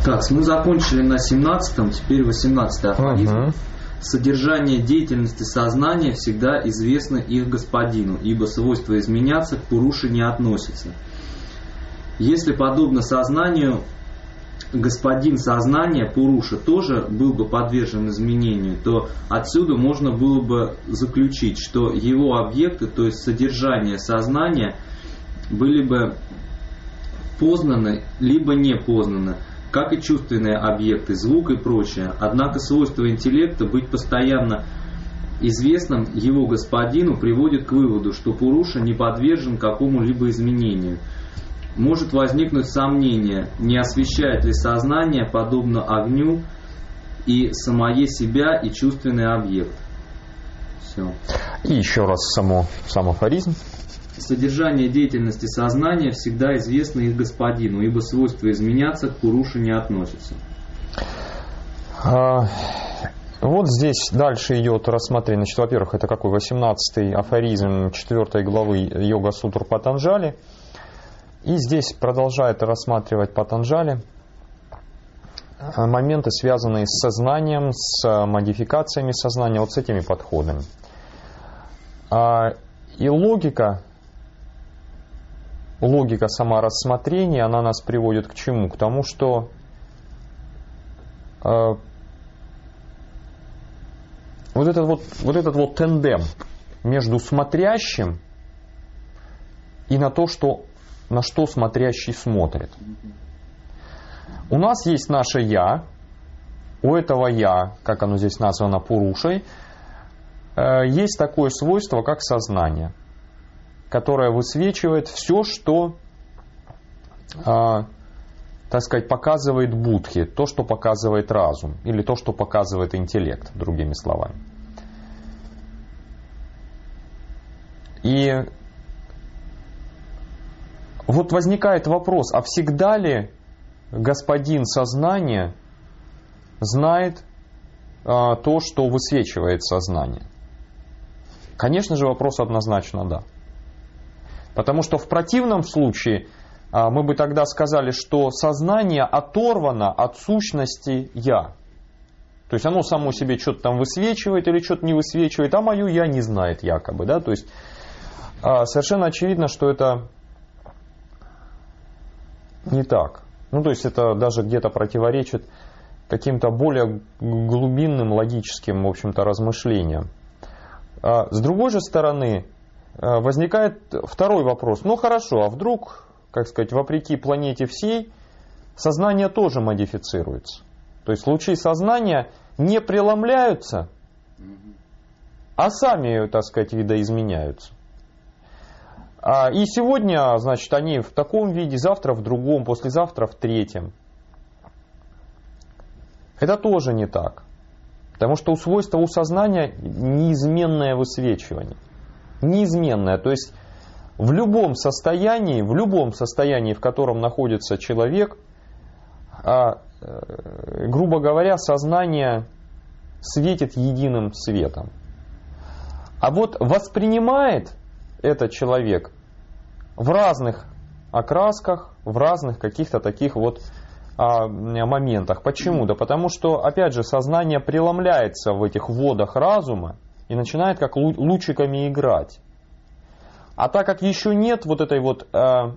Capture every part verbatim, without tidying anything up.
Так, мы закончили на семнадцатом, теперь восемнадцатый афоризм. Угу. Содержание деятельности сознания всегда известно их господину, ибо свойство изменяться к Пуруше не относится. Если подобно сознанию, господин сознания Пуруша тоже был бы подвержен изменению, то отсюда можно было бы заключить, что его объекты, то есть содержание сознания, были бы познаны, либо не познаны, как и чувственные объекты, звук и прочее. Однако свойство интеллекта быть постоянно известным его господину приводит к выводу, что Пуруша не подвержен какому-либо изменению. Может возникнуть сомнение, не освещает ли сознание, подобно огню, и самое себя, и чувственный объект. Все. И еще раз само, сам афоризм. Содержание деятельности сознания всегда известно их господину, ибо свойство изменяться к Пуруше не относится. А, вот здесь дальше идет рассмотрение. Значит, во-первых, это какой? восемнадцатый афоризм четвёртой главы Йога-сутр Патанджали. И здесь продолжает рассматривать Патанджали моменты, связанные с сознанием, с модификациями сознания, вот с этими подходами. А, и логика Логика саморассмотрения, она нас приводит к чему? К тому, что э, вот, этот вот, вот этот вот тандем между смотрящим и на то, что, на что смотрящий смотрит. У нас есть наше «я», у этого «я», как оно здесь названо Пурушей, э, есть такое свойство, как сознание, которая высвечивает все, что, э, так сказать, показывает будхи, то, что показывает разум, или то, что показывает интеллект, другими словами. И вот возникает вопрос, а всегда ли господин сознания знает э, то, что высвечивает сознание? Конечно же, вопрос однозначно да. Потому что в противном случае мы бы тогда сказали, что сознание оторвано от сущности «я». То есть оно само себе что-то там высвечивает или что-то не высвечивает, а мое «я» не знает якобы. Да? То есть совершенно очевидно, что это не так. Ну, то есть это даже где-то противоречит каким-то более глубинным логическим, в общем-то, размышлениям. С другой же стороны, возникает второй вопрос. Ну хорошо, а вдруг, как сказать, вопреки планете всей, сознание тоже модифицируется? То есть лучи сознания не преломляются, а сами, так сказать, видоизменяются. И сегодня, значит, они в таком виде, завтра в другом, послезавтра в третьем. Это тоже не так. Потому что у свойства у сознания неизменное высвечивание. Неизменное. То есть в любом состоянии, в любом состоянии, в котором находится человек, грубо говоря, сознание светит единым светом. А вот воспринимает этот человек в разных окрасках, в разных каких-то таких вот а, моментах. Почему? Да потому что, опять же, сознание преломляется в этих водах разума и начинает как лучиками играть. А так как еще нет вот этой вот, э,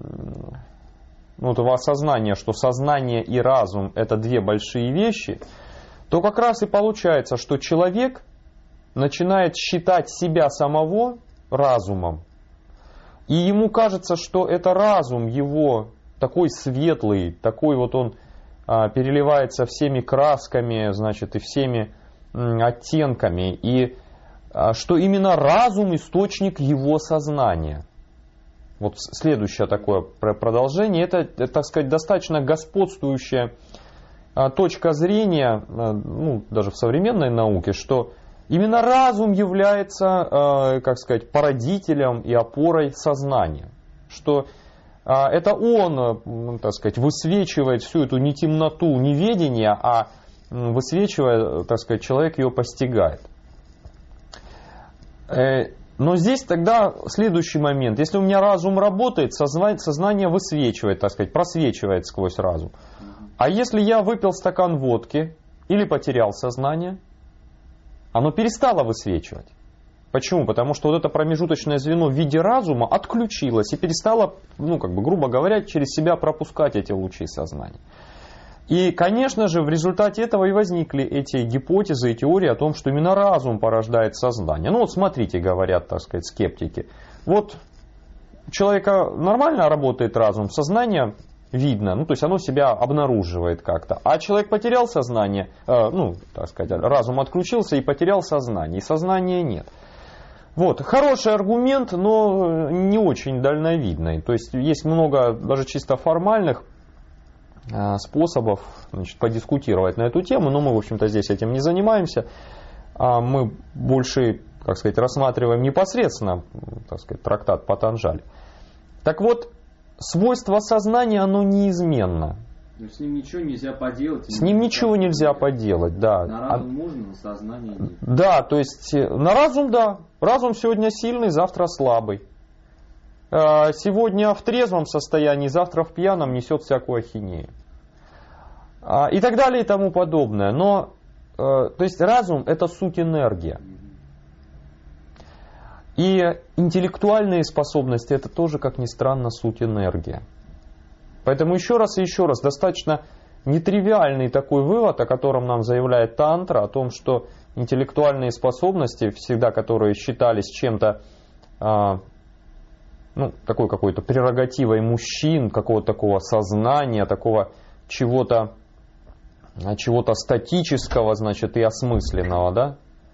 вот осознания, что сознание и разум это две большие вещи, то как раз и получается, что человек начинает считать себя самого разумом. И ему кажется, что это разум его такой светлый, такой вот он а, переливается всеми красками, значит, и всеми м, оттенками. И а, что именно разум источник его сознания. Вот следующее такое продолжение, это, это так сказать, достаточно господствующая а, точка зрения, а, ну, даже в современной науке, что именно разум является, как сказать, породителем и опорой сознания. Что это он, так сказать, высвечивает всю эту не темноту неведения, а высвечивая, так сказать, человек ее постигает. Но здесь тогда следующий момент. Если у меня разум работает, сознание высвечивает, так сказать, просвечивает сквозь разум. А если я выпил стакан водки или потерял сознание, оно перестало высвечивать. Почему? Потому что вот это промежуточное звено в виде разума отключилось и перестало, ну, как бы, грубо говоря, через себя пропускать эти лучи сознания. И, конечно же, в результате этого и возникли эти гипотезы и теории о том, что именно разум порождает сознание. Ну вот смотрите, говорят, так сказать, скептики. Вот у человека нормально работает разум, сознание видно, ну то есть оно себя обнаруживает как-то. А человек потерял сознание, э, ну, так сказать, разум отключился и потерял сознание, и сознания нет. Вот, хороший аргумент, но не очень дальновидный. То есть есть много даже чисто формальных способов, значит, подискутировать на эту тему, но мы, в общем-то, здесь этим не занимаемся. А мы больше, как сказать, рассматриваем непосредственно, так сказать, трактат Патанджали. Так вот, свойство сознания, оно неизменно. Но с ним ничего нельзя поделать. С ним ничего нельзя поделать, да. На разум можно, на сознание нет. Да, то есть на разум, да. Разум сегодня сильный, завтра слабый. Сегодня в трезвом состоянии, завтра в пьяном несет всякую ахинею. И так далее и тому подобное. Но, то есть разум — это суть энергия. И интеллектуальные способности — это тоже, как ни странно, суть энергия. Поэтому еще раз и еще раз, достаточно нетривиальный такой вывод, о котором нам заявляет тантра, о том, что интеллектуальные способности, всегда которые считались чем-то, ну, такой какой-то прерогативой мужчин, какого-то такого сознания, такого чего-то, чего-то статического, значит, и осмысленного, да?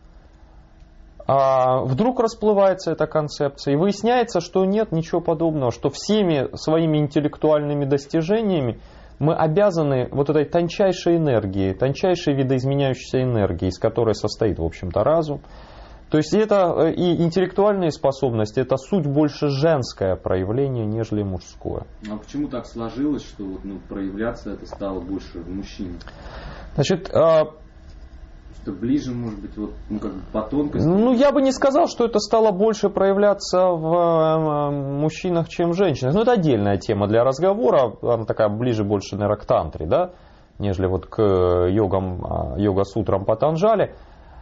А вдруг расплывается эта концепция, и выясняется, что нет ничего подобного, что всеми своими интеллектуальными достижениями мы обязаны вот этой тончайшей энергии, тончайшей видоизменяющейся энергии, из которой состоит, в общем-то, разум. То есть это и интеллектуальные способности, это суть больше женское проявление, нежели мужское. А почему так сложилось, что вот, ну, проявляться это стало больше в мужчине? Значит, что ближе, может быть, вот, ну, как бы по тонкости? Ну, я бы не сказал, что это стало больше проявляться в мужчинах, чем в женщинах. Ну, это отдельная тема для разговора, она такая ближе больше, наверное, к тантре, да, нежели вот к йогам, йога-сутрам Патанджали.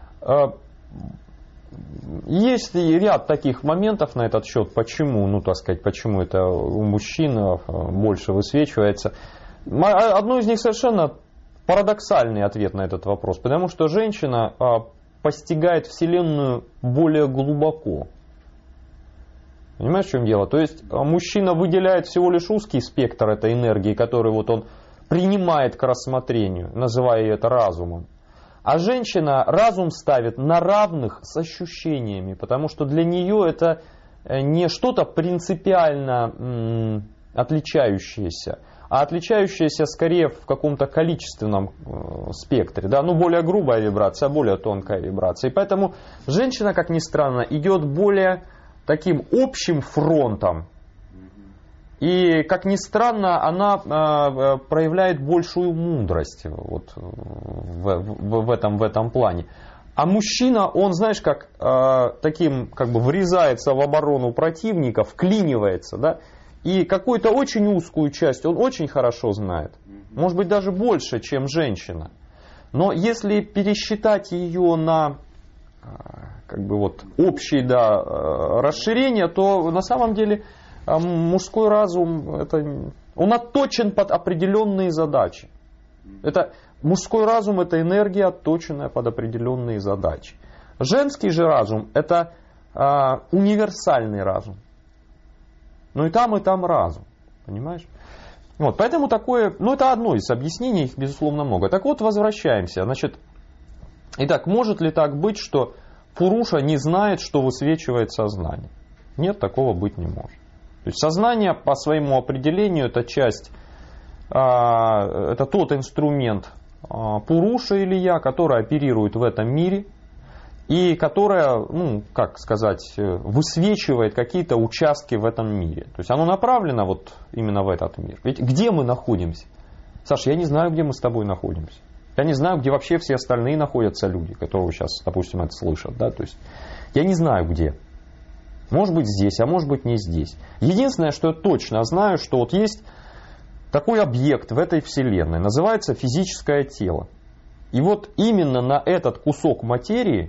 Есть ряд таких моментов на этот счет, почему, ну, так сказать, почему это у мужчин больше высвечивается. Одно из них совершенно парадоксальный ответ на этот вопрос, потому что женщина постигает Вселенную более глубоко. Понимаешь, в чем дело? То есть мужчина выделяет всего лишь узкий спектр этой энергии, который вот он принимает к рассмотрению, называя это разумом. А женщина разум ставит на равных с ощущениями, потому что для нее это не что-то принципиально м, отличающееся, а отличающееся скорее в каком-то количественном э, спектре. Да? Ну, более грубая вибрация, более тонкая вибрация. И поэтому женщина, как ни странно, идет более таким общим фронтом. И, как ни странно, она э, проявляет большую мудрость вот, в, в, в, этом, в этом плане. А мужчина, он, знаешь, как э, таким, как бы врезается в оборону противника, вклинивается, да, и какую-то очень узкую часть он очень хорошо знает. Может быть, даже больше, чем женщина. Но если пересчитать ее на как бы вот, общее, да, расширение, то на самом деле мужской разум, это, он отточен под определенные задачи. Это, мужской разум — это энергия, отточенная под определенные задачи. Женский же разум — это а, универсальный разум. Ну и там, и там разум. Понимаешь? Вот, поэтому такое, ну это одно из объяснений, их безусловно много. Так вот, возвращаемся. Значит, итак, может ли так быть, что Пуруша не знает, что высвечивает сознание? Нет, такого быть не может. То есть сознание по своему определению это часть, это тот инструмент Пуруша или я, который оперирует в этом мире и которая, ну, как сказать, высвечивает какие-то участки в этом мире. То есть оно направлено вот именно в этот мир. Ведь где мы находимся? Саша, я не знаю, где мы с тобой находимся. Я не знаю, где вообще все остальные находятся люди, которые сейчас, допустим, это слышат. Да? То есть я не знаю, где. Может быть здесь, а может быть не здесь. Единственное, что я точно знаю, что вот есть такой объект в этой Вселенной называется физическое тело. И вот именно на этот кусок материи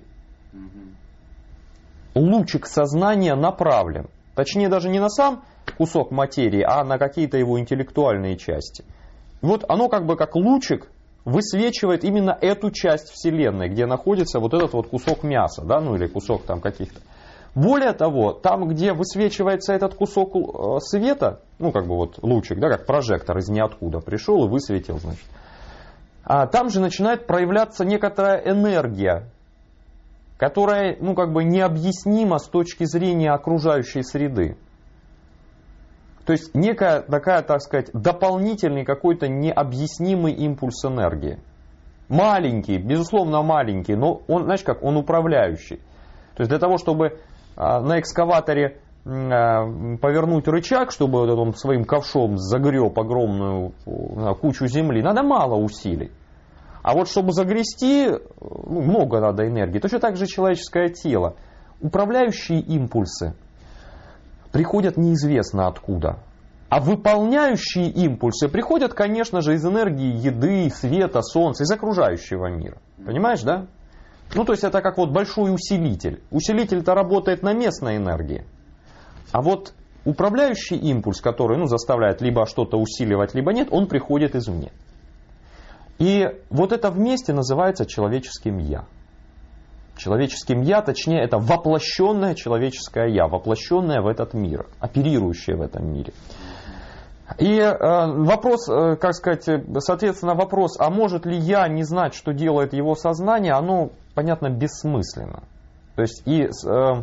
лучик сознания направлен. Точнее, даже не на сам кусок материи, а на какие-то его интеллектуальные части. Вот оно как бы как лучик высвечивает именно эту часть Вселенной, где находится вот этот вот кусок мяса, да, ну или кусок там каких-то. Более того, там, где высвечивается этот кусок света, ну как бы вот лучик, да, как прожектор из ниоткуда пришел и высветил, значит, а там же начинает проявляться некоторая энергия, которая, ну как бы необъяснима с точки зрения окружающей среды. То есть некая такая, так сказать, дополнительный какой-то необъяснимый импульс энергии. Маленький, безусловно маленький, но он, знаешь как, он управляющий. То есть для того, чтобы на экскаваторе повернуть рычаг, чтобы он своим ковшом загреб огромную кучу земли, надо мало усилий. А вот чтобы загрести, ну, много надо энергии. Точно так же человеческое тело. Управляющие импульсы приходят неизвестно откуда. А выполняющие импульсы приходят, конечно же, из энергии еды, света, солнца, из окружающего мира. Понимаешь, да? Ну, то есть это как вот большой усилитель. Усилитель-то работает на местной энергии. А вот управляющий импульс, который, ну, заставляет либо что-то усиливать, либо нет, он приходит извне. И вот это вместе называется человеческим «я». Человеческим «я», точнее, это воплощенное человеческое «я», воплощенное в этот мир, оперирующее в этом мире. И э, вопрос, э, как сказать, соответственно, вопрос, а может ли «я» не знать, что делает его сознание, оно, понятно, бессмысленно. То есть, и, э, э,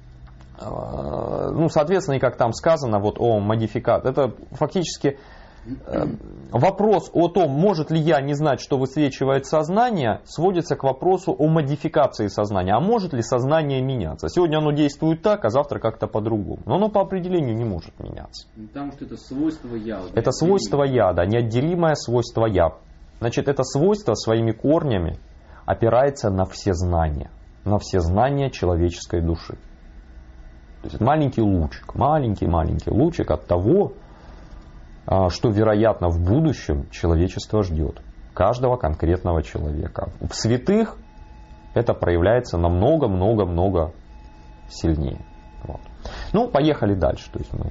ну, соответственно, и как там сказано, вот о модификации, это фактически э, вопрос о том, может ли «я» не знать, что высвечивает сознание, сводится к вопросу о модификации сознания. А может ли сознание меняться? Сегодня оно действует так, а завтра как-то по-другому. Но оно по определению не может меняться. Потому что это свойство «я». Это свойство «я», да, неотделимое свойство «я». Значит, это свойство своими корнями опирается на всезнание, на всезнание человеческой души. То есть маленький лучик, маленький-маленький лучик от того, что, вероятно, в будущем человечество ждет. Каждого конкретного человека. В святых это проявляется намного-много-много сильнее. Вот. Ну, поехали дальше. То есть мы...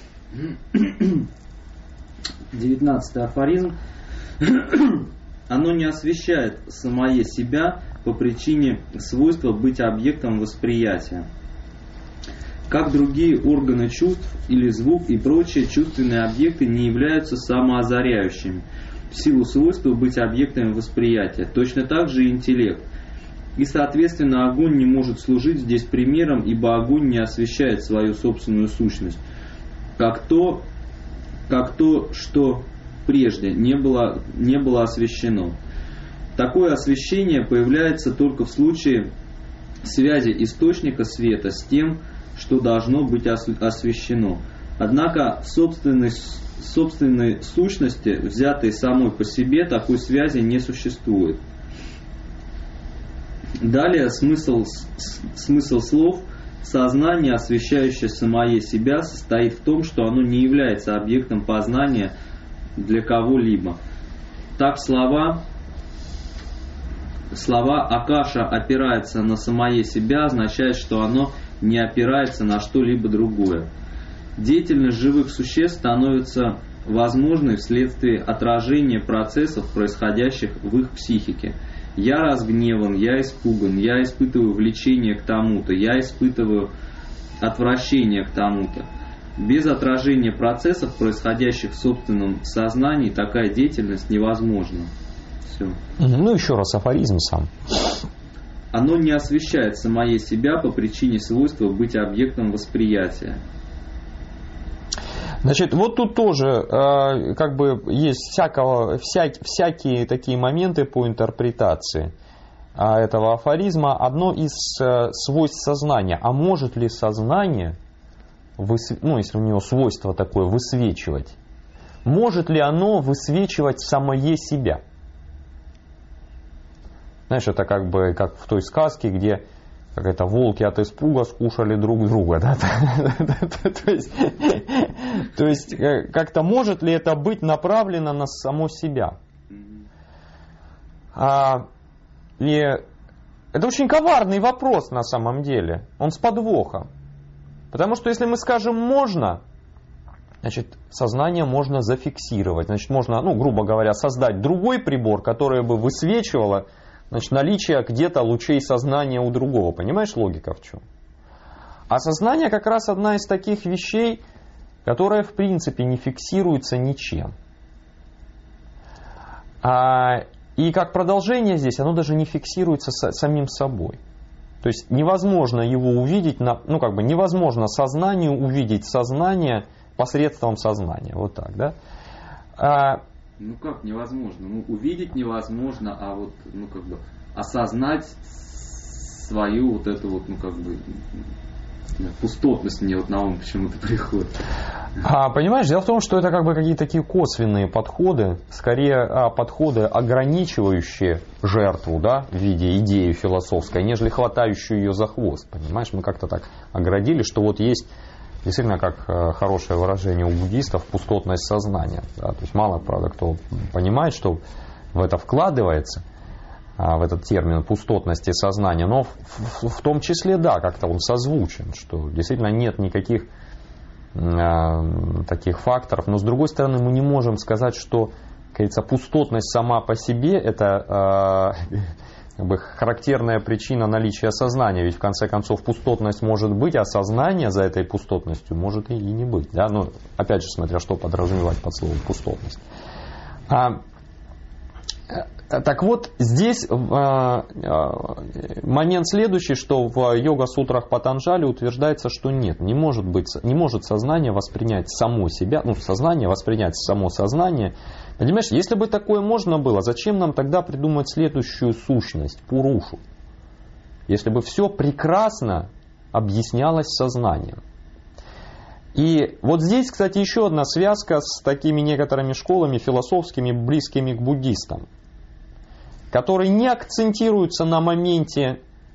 девятнадцатый афоризм. Оно не освещает самое себя по причине свойства быть объектом восприятия. Как другие органы чувств или звук и прочие чувственные объекты не являются самоозаряющими в силу свойства быть объектами восприятия. Точно так же и интеллект. И, соответственно, огонь не может служить здесь примером, ибо огонь не освещает свою собственную сущность, как то, как то что прежде не было, не было освещено. Такое освещение появляется только в случае связи источника света с тем, что должно быть освещено. Однако в собственной, собственной сущности, взятой самой по себе, такой связи не существует. Далее смысл, смысл слов «сознание, освещающее самое себя», состоит в том, что оно не является объектом познания для кого-либо. Так слова, слова «Акаша опирается на самое себя» означает, что оно не опирается на что-либо другое. Деятельность живых существ становится возможной вследствие отражения процессов, происходящих в их психике. Я разгневан, я испуган, я испытываю влечение к тому-то, я испытываю отвращение к тому-то. Без отражения процессов, происходящих в собственном сознании, такая деятельность невозможна. Все. Ну, еще раз афоризм сам. Оно не освещает самое себя по причине свойства быть объектом восприятия. Значит, вот тут тоже э, как бы есть всякого, вся, всякие такие моменты по интерпретации э, этого афоризма. Одно из э, свойств сознания. А может ли сознание, высв... ну, если у него свойство такое, высвечивать, может ли оно высвечивать самое себя? Знаешь, это как бы как в той сказке, где как это, волки от испуга скушали друг друга. Да? То есть, то есть как-то может ли это быть направлено на само себя? А, и это очень коварный вопрос на самом деле. Он с подвохом. Потому что если мы скажем «можно», значит, сознание можно зафиксировать. Значит, можно, ну, грубо говоря, создать другой прибор, который бы высвечивало, значит, наличие где-то лучей сознания у другого. Понимаешь, логика в чем? А сознание как раз одна из таких вещей, которая в принципе не фиксируется ничем. А, и как продолжение здесь, оно даже не фиксируется с, самим собой. То есть невозможно его увидеть, на, ну как бы невозможно сознанию увидеть сознание посредством сознания. Вот так, да? А, ну как невозможно? Ну увидеть невозможно, а вот, ну как бы осознать свою вот эту вот, ну как бы пустотность мне вот на ум почему-то приходит. А, понимаешь, дело в том, что это как бы какие-то такие косвенные подходы, скорее а, подходы, ограничивающие жертву, да, в виде идеи философской, нежели хватающую ее за хвост. Понимаешь, мы как-то так оградили, что вот есть действительно, как а, хорошее выражение у буддистов, пустотность сознания. Да, то есть мало, правда, кто понимает, что в это вкладывается, в этот термин пустотности сознания, но в, в, в том числе, да, как-то он созвучен, что действительно нет никаких э, таких факторов, но с другой стороны мы не можем сказать, что, как говорится, пустотность сама по себе это э, как бы характерная причина наличия сознания, ведь в конце концов пустотность может быть, а сознание за этой пустотностью может и, и не быть, да? Ну, опять же, смотря что подразумевать под словом пустотность. А, Так вот, здесь э, э, момент следующий, что в йога-сутрах Патанджали утверждается, что нет, не может быть, не может сознание воспринять само себя, ну, сознание воспринять само сознание. Понимаешь, если бы такое можно было, зачем нам тогда придумать следующую сущность, пурушу? Если бы все прекрасно объяснялось сознанием. И вот здесь, кстати, еще одна связка с такими некоторыми школами философскими, близкими к буддистам, которые не акцентируются на моменте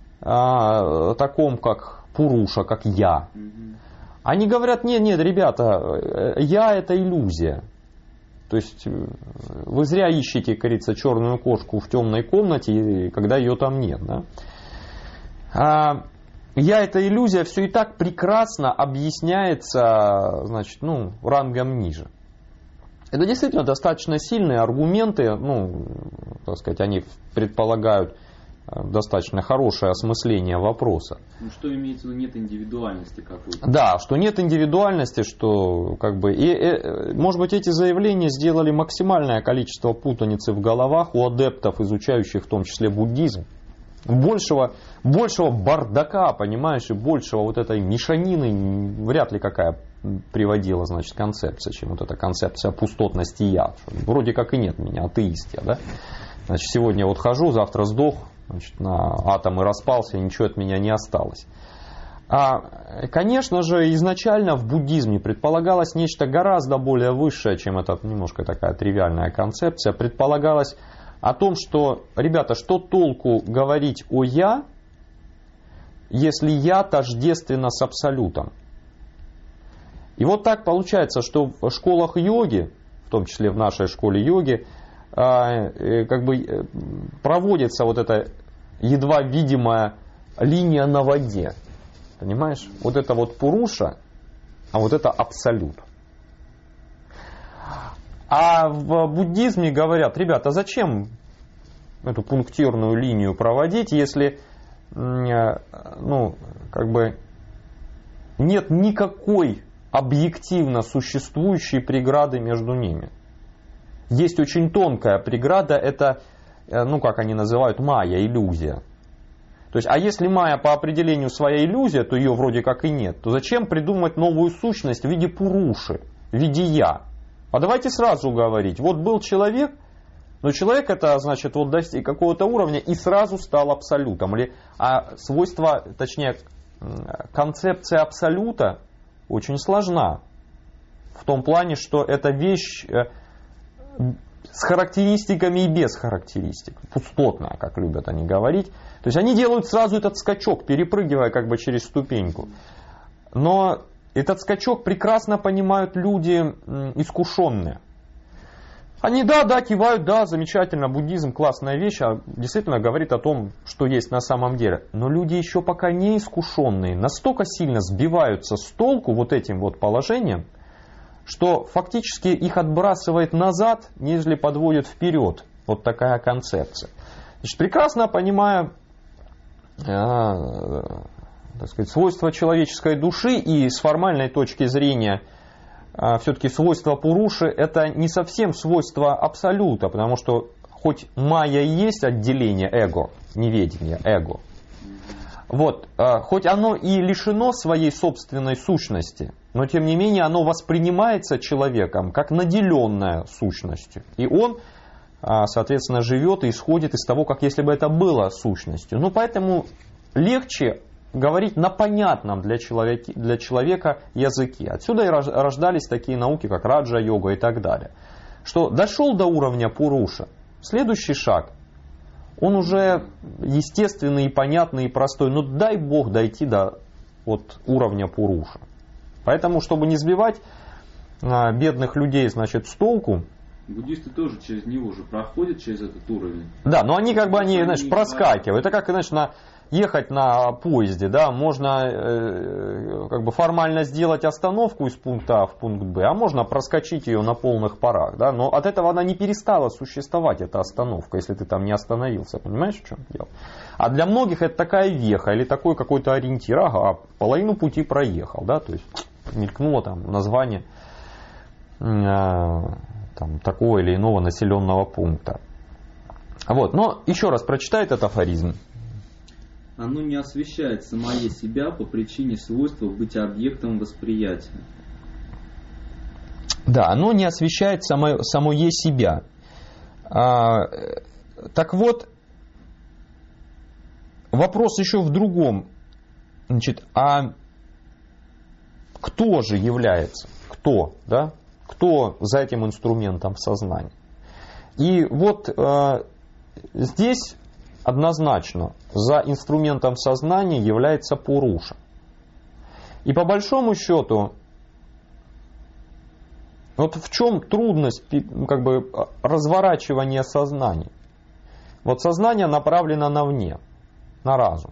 а, таком, как пуруша, как я. Они говорят, нет, нет, ребята, я это иллюзия. То есть вы зря ищете, как говорится, черную кошку в темной комнате, когда ее там нет. Да? А, я это иллюзия, все и так прекрасно объясняется, значит, ну, рангом ниже. Это действительно достаточно сильные аргументы, ну, так сказать, они предполагают достаточно хорошее осмысление вопроса. Ну, что имеется в виду, нет индивидуальности какой-то? Да, что нет индивидуальности, что как бы... И, и, может быть, эти заявления сделали максимальное количество путаницы в головах у адептов, изучающих в том числе буддизм. Большего, большего бардака, понимаешь, и большего вот этой мешанины вряд ли какая приводила, значит, концепция, чем вот эта концепция пустотности я. Вроде как и нет меня, атеист я, да? Значит, сегодня вот хожу, завтра сдох, значит, на атомы распался, ничего от меня не осталось. А, конечно же, изначально в буддизме предполагалось нечто гораздо более высшее, чем эта немножко такая тривиальная концепция. Предполагалось о том, что, ребята, что толку говорить о «я», если «я» тождественно с абсолютом. И вот так получается, что в школах йоги, в том числе в нашей школе йоги, как бы проводится вот эта едва видимая линия на воде. Понимаешь? Вот это вот пуруша, а вот это абсолют. А в буддизме говорят, ребята, зачем эту пунктирную линию проводить, если, ну, как бы нет никакой объективно существующей преграды между ними. Есть очень тонкая преграда, это, ну, как они называют, майя, иллюзия. То есть, а если майя по определению своя иллюзия, то ее вроде как и нет, то зачем придумать новую сущность в виде пуруши, в виде я? А давайте сразу говорить, вот был человек, но человек это, значит, вот достиг какого-то уровня и сразу стал абсолютом. Или, а свойство, точнее, концепция абсолюта очень сложна. В том плане, что эта вещь с характеристиками и без характеристик. Пустотная, как любят они говорить. То есть они делают сразу этот скачок, перепрыгивая как бы через ступеньку. Но этот скачок прекрасно понимают люди искушенные. Они да, да, кивают, да, замечательно, буддизм классная вещь, а действительно говорит о том, что есть на самом деле. Но люди еще пока не искушенные, настолько сильно сбиваются с толку вот этим вот положением, что фактически их отбрасывает назад, нежели подводит вперед. Вот такая концепция. Значит, прекрасно понимая э, так сказать, свойства человеческой души и с формальной точки зрения э, все-таки свойства Пуруши это не совсем свойства абсолюта, потому что хоть майя и есть отделение эго, неведение, эго, вот, э, хоть оно и лишено своей собственной сущности, но тем не менее оно воспринимается человеком как наделенная сущностью. И он, соответственно, живет и исходит из того, как если бы это было сущностью. Ну, поэтому легче говорить на понятном для человека, для человека языке. Отсюда и рождались такие науки, как раджа-йога и так далее. Что дошел до уровня Пуруша, следующий шаг, он уже естественный, и понятный, и простой. Но дай Бог дойти до вот, уровня Пуруша. Поэтому, чтобы не сбивать а, бедных людей, значит, с толку. Буддисты тоже через него же проходят, через этот уровень. Да, но они как бы, они, знаешь, проскакивают. Это как, знаешь, на, ехать на поезде, да, можно э, как бы формально сделать остановку из пункта А в пункт Б, а можно проскочить ее на полных парах, да, но от этого она не перестала существовать, эта остановка, если ты там не остановился, понимаешь, в чем дело? А для многих это такая веха или такой какой-то ориентир, ага, половину пути проехал, да, то есть мелькнуло там название э, там, такого или иного населенного пункта. Вот, но еще раз прочитай этот афоризм. Оно не освещает самое себя по причине свойства быть объектом восприятия. Да, оно не освещает само, самое себя. А, так вот, вопрос еще в другом. Значит, а кто же является? Кто, да? Кто за этим инструментом сознания? И вот э, здесь однозначно за инструментом сознания является Пуруша. И по большому счету, вот в чем трудность как бы, разворачивания сознания? Вот сознание направлено навне, на разум.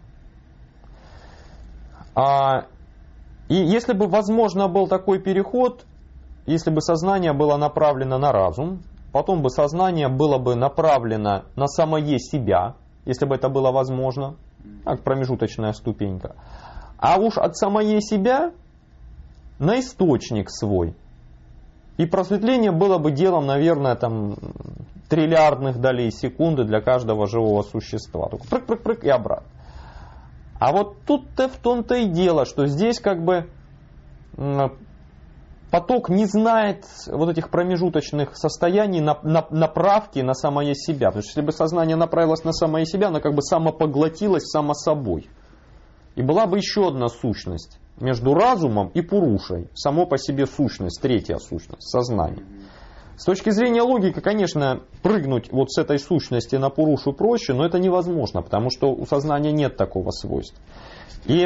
А, и если бы возможно был такой переход, если бы сознание было направлено на разум, потом бы сознание было бы направлено на самое себя, если бы это было возможно, как промежуточная ступенька, а уж от самое себя на источник свой. И просветление было бы делом, наверное, там, триллиардных долей секунды для каждого живого существа. Только прыг-прыг-прыг и обратно. А вот тут-то в том-то и дело, что здесь как бы поток не знает вот этих промежуточных состояний на, на, направки на самое себя. Потому что если бы сознание направилось на самое себя, оно как бы самопоглотилось само собой. И была бы еще одна сущность между разумом и Пурушей. Само по себе сущность, третья сущность, сознание. С точки зрения логики, конечно, прыгнуть вот с этой сущности на Пурушу проще, но это невозможно, потому что у сознания нет такого свойства. И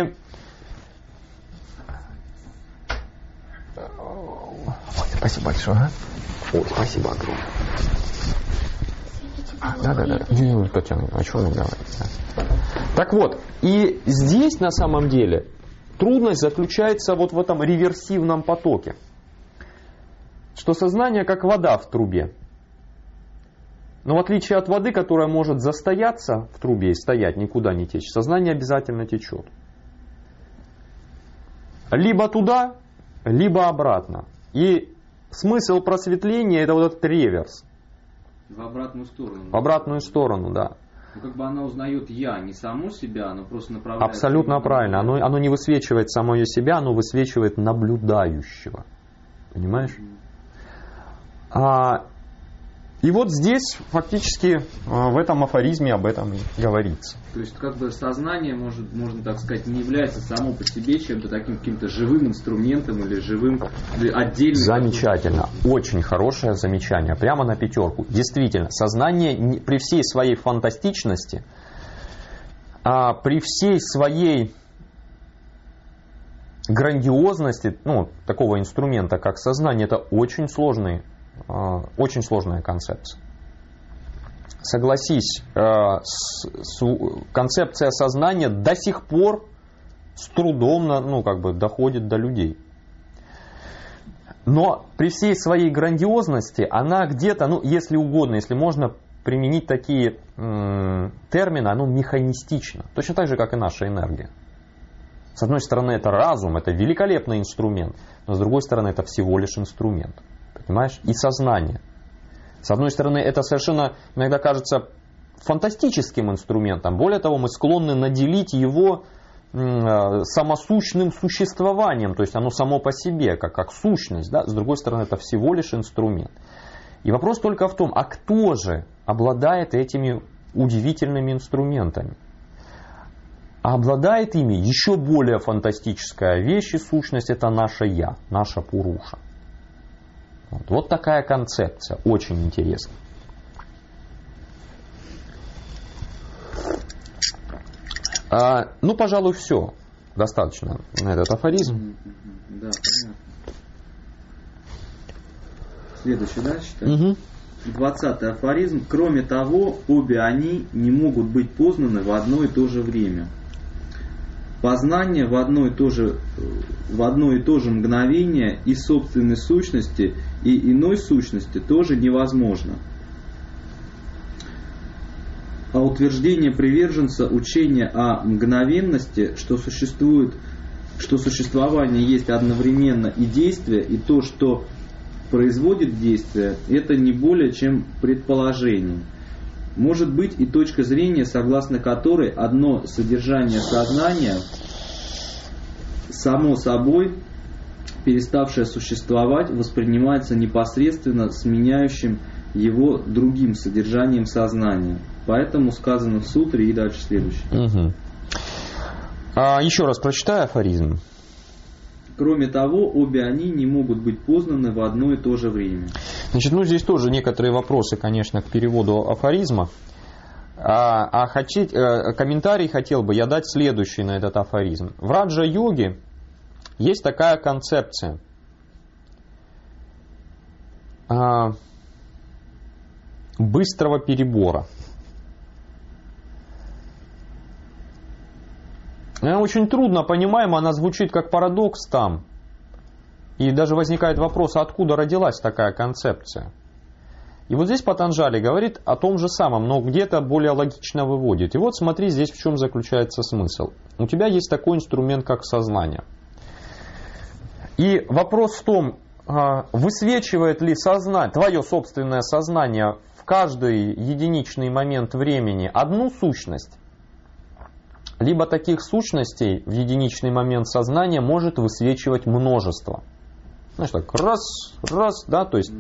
ой, спасибо большое. Ой, спасибо огромное. Да, да, да. Ну, Татьяна, о чем вы говорите? Так вот, и здесь на самом деле трудность заключается вот в этом реверсивном потоке. Что сознание как вода в трубе. Но в отличие от воды, которая может застояться в трубе и стоять, никуда не течь, сознание обязательно течет. Либо туда, либо обратно. И смысл просветления — это вот этот реверс. В обратную сторону. В обратную сторону, да. Ну, как бы она узнает я, не саму себя, оно просто направляет. Абсолютно правильно. Оно, оно не высвечивает самое себя, оно высвечивает наблюдающего. Понимаешь? Mm-hmm. А, И вот здесь фактически в этом афоризме об этом и говорится. То есть как бы сознание, может, можно так сказать, не является само по себе чем-то таким каким-то живым инструментом или живым или отдельным. Замечательно. Очень хорошее замечание. Прямо на пятерку. Действительно, сознание при всей своей фантастичности, а при всей своей грандиозности, ну, такого инструмента, как сознание, это очень сложный Очень сложная концепция. Согласись, концепция сознания до сих пор с трудом, ну, как бы, доходит до людей. Но при всей своей грандиозности она где-то, ну, если угодно, если можно применить такие м- термины, она механистична. Точно так же, как и наша энергия. С одной стороны, это разум, это великолепный инструмент, но с другой стороны, это всего лишь инструмент. Понимаешь? И сознание. С одной стороны, это совершенно иногда кажется фантастическим инструментом. Более того, мы склонны наделить его самосущным существованием. То есть оно само по себе, как, как сущность. Да? С другой стороны, это всего лишь инструмент. И вопрос только в том, а кто же обладает этими удивительными инструментами? А обладает ими еще более фантастическая вещь и сущность. Это наше Я, наша Пуруша. Вот, вот такая концепция, очень интересная. А, ну, пожалуй, все. Достаточно на этот афоризм. Да, понятно. Следующий, да, считаю? Угу. Двадцатый афоризм. Кроме того, обе они не могут быть познаны в одно и то же время. Познание в одно и то же, в одно и то же мгновение и собственной сущности, и иной сущности тоже невозможно. А утверждение приверженца учения о мгновенности, что существует, что существование есть одновременно и действие, и то, что производит действие, это не более чем предположение. Может быть и точка зрения, согласно которой одно содержание сознания, само собой переставшее существовать, воспринимается непосредственно сменяющим его другим содержанием сознания. Поэтому сказано в сутре и дальше следующее. Угу. А еще раз прочитай афоризм. Кроме того, обе они не могут быть познаны в одно и то же время. Значит, ну здесь тоже некоторые вопросы, конечно, к переводу афоризма. А, а хотеть, э, комментарий хотел бы я дать следующий на этот афоризм. В раджа-йоге есть такая концепция. А, быстрого перебора. Она очень трудно понимаема, она звучит как парадокс там. И даже возникает вопрос, откуда родилась такая концепция. И вот здесь Патанджали говорит о том же самом, но где-то более логично выводит. И вот смотри, здесь в чем заключается смысл. У тебя есть такой инструмент, как сознание. И вопрос в том, высвечивает ли сознание, твое собственное сознание в каждый единичный момент времени одну сущность, либо таких сущностей в единичный момент сознания может высвечивать множество. Знаешь, так раз, раз, да, то есть.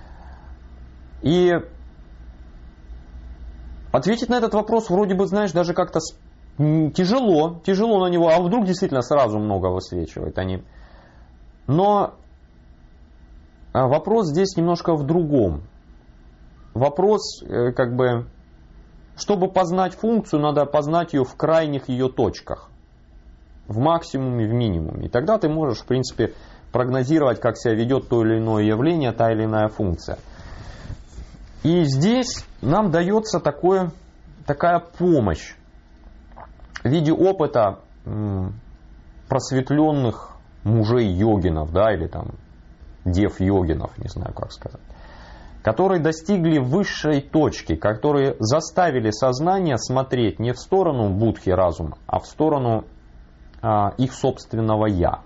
И ответить на этот вопрос вроде бы, знаешь, даже как-то тяжело, тяжело на него, а вдруг действительно сразу много высвечивает они. Но вопрос здесь немножко в другом. Вопрос, как бы, чтобы познать функцию, надо познать ее в крайних ее точках. В максимуме, в минимуме. И тогда ты можешь, в принципе, прогнозировать, как себя ведет то или иное явление, та или иная функция. И здесь нам дается такое, такая помощь в виде опыта просветленных мужей-йогинов, да, или там дев-йогинов, не знаю, как сказать, которые достигли высшей точки, которые заставили сознание смотреть не в сторону будхи разума, а в сторону а, их собственного «я».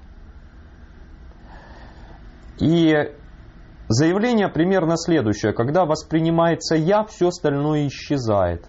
И заявление примерно следующее. Когда воспринимается «я», все остальное исчезает.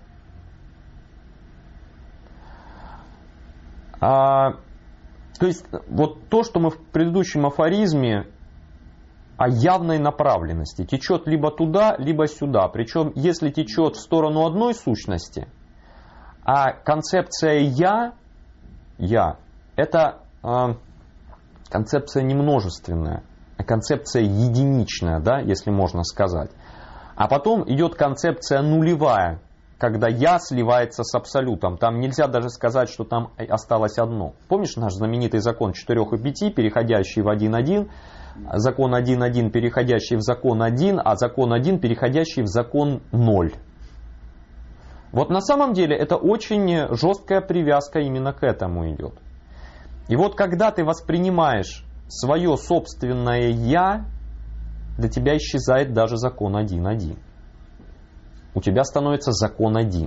А, то есть, вот то, что мы в предыдущем афоризме о явной направленности. Течет либо туда, либо сюда. Причем, если течет в сторону одной сущности, а концепция «я», «я» это э, концепция не множественная, а концепция единичная, да, если можно сказать. А потом идет концепция нулевая, когда «я» сливается с абсолютом. Там нельзя даже сказать, что там осталось одно. Помнишь наш знаменитый закон четырех и пяти, переходящий в один-один? Закон один-один, переходящий в закон один, а закон один, переходящий в закон ноль. Вот на самом деле это очень жесткая привязка именно к этому идет. И вот когда ты воспринимаешь свое собственное «я», для тебя исчезает даже закон один-один. У тебя становится закон один.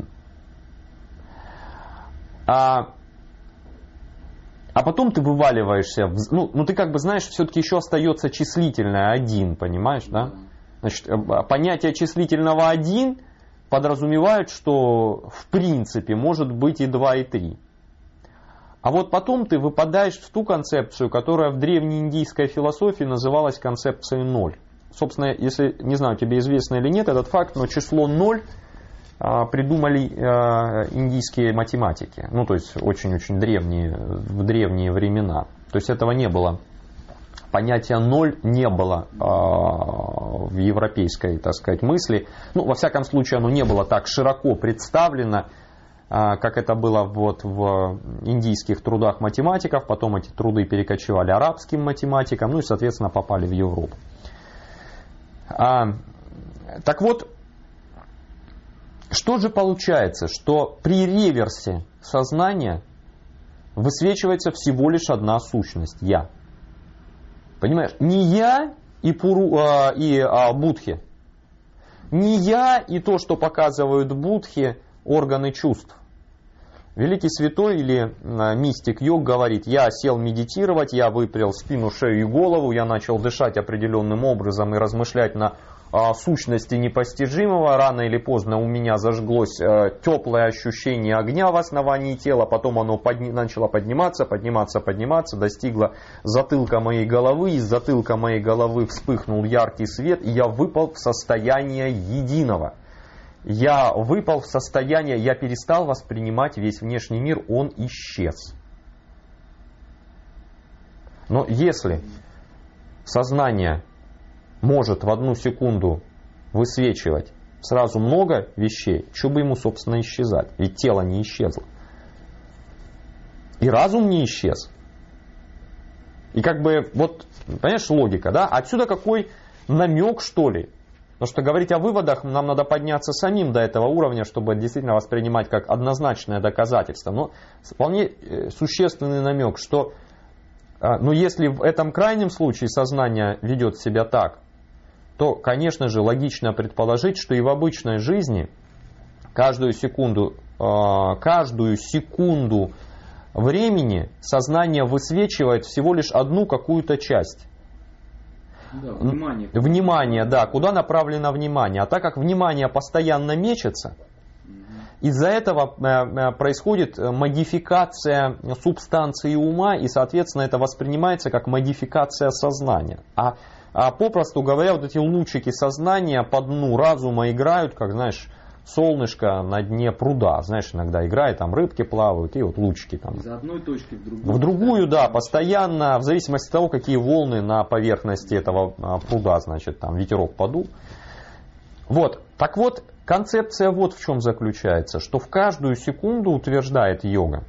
А, а потом ты вываливаешься, в, ну, ну ты как бы знаешь, все-таки еще остается числительное один, понимаешь, да? Значит, понятие числительного один подразумевает, что в принципе может быть и два, и три. А вот потом ты выпадаешь в ту концепцию, которая в древнеиндийской философии называлась концепцией ноль. Собственно, если, не знаю, тебе известно или нет этот факт, но число ноль а, придумали а, индийские математики. Ну, то есть, очень-очень древние, в древние времена. То есть, этого не было. Понятия ноль не было а, в европейской, так сказать, мысли. Ну, во всяком случае, оно не было так широко представлено, а, как это было вот в индийских трудах математиков. Потом эти труды перекочевали арабским математикам, ну и, соответственно, попали в Европу. А, так вот, что же получается, что при реверсе сознания высвечивается всего лишь одна сущность – я. Понимаешь, не я и, пуру, а, и а, будхи, не я и то, что показывают будхи, органы чувств. Великий святой или а, мистик йог говорит: я сел медитировать, я выпрял спину, шею и голову, я начал дышать определенным образом и размышлять на а, сущности непостижимого. Рано или поздно у меня зажглось а, теплое ощущение огня в основании тела, потом оно подни- начало подниматься, подниматься, подниматься, достигло затылка моей головы, из затылка моей головы вспыхнул яркий свет, и я выпал в состояние единого. Я выпал в состояние, я перестал воспринимать весь внешний мир, он исчез. Но если сознание может в одну секунду высвечивать сразу много вещей, что бы ему, собственно, исчезать? Ведь тело не исчезло. И разум не исчез. И как бы, вот, понимаешь, логика, да? Отсюда какой намек, что ли? Потому что говорить о выводах нам надо подняться самим до этого уровня, чтобы действительно воспринимать как однозначное доказательство. Но вполне существенный намек, что ну, если в этом крайнем случае сознание ведет себя так, то, конечно же, логично предположить, что и в обычной жизни каждую секунду, каждую секунду времени сознание высвечивает всего лишь одну какую-то часть. Да, внимание. Внимание, да, куда направлено внимание. А так как внимание постоянно мечется, из-за этого происходит модификация субстанции ума, и, соответственно, это воспринимается как модификация сознания. А, а попросту говоря, вот эти лучики сознания по дну разума играют, как, знаешь, солнышко на дне пруда. Знаешь, иногда играет, там рыбки плавают, и вот лучики там. Из одной точки в другую. В другую, да, постоянно, в зависимости от того, какие волны на поверхности этого пруда, значит, там ветерок подул. Вот, так вот, концепция вот в чем заключается, что в каждую секунду, утверждает йога,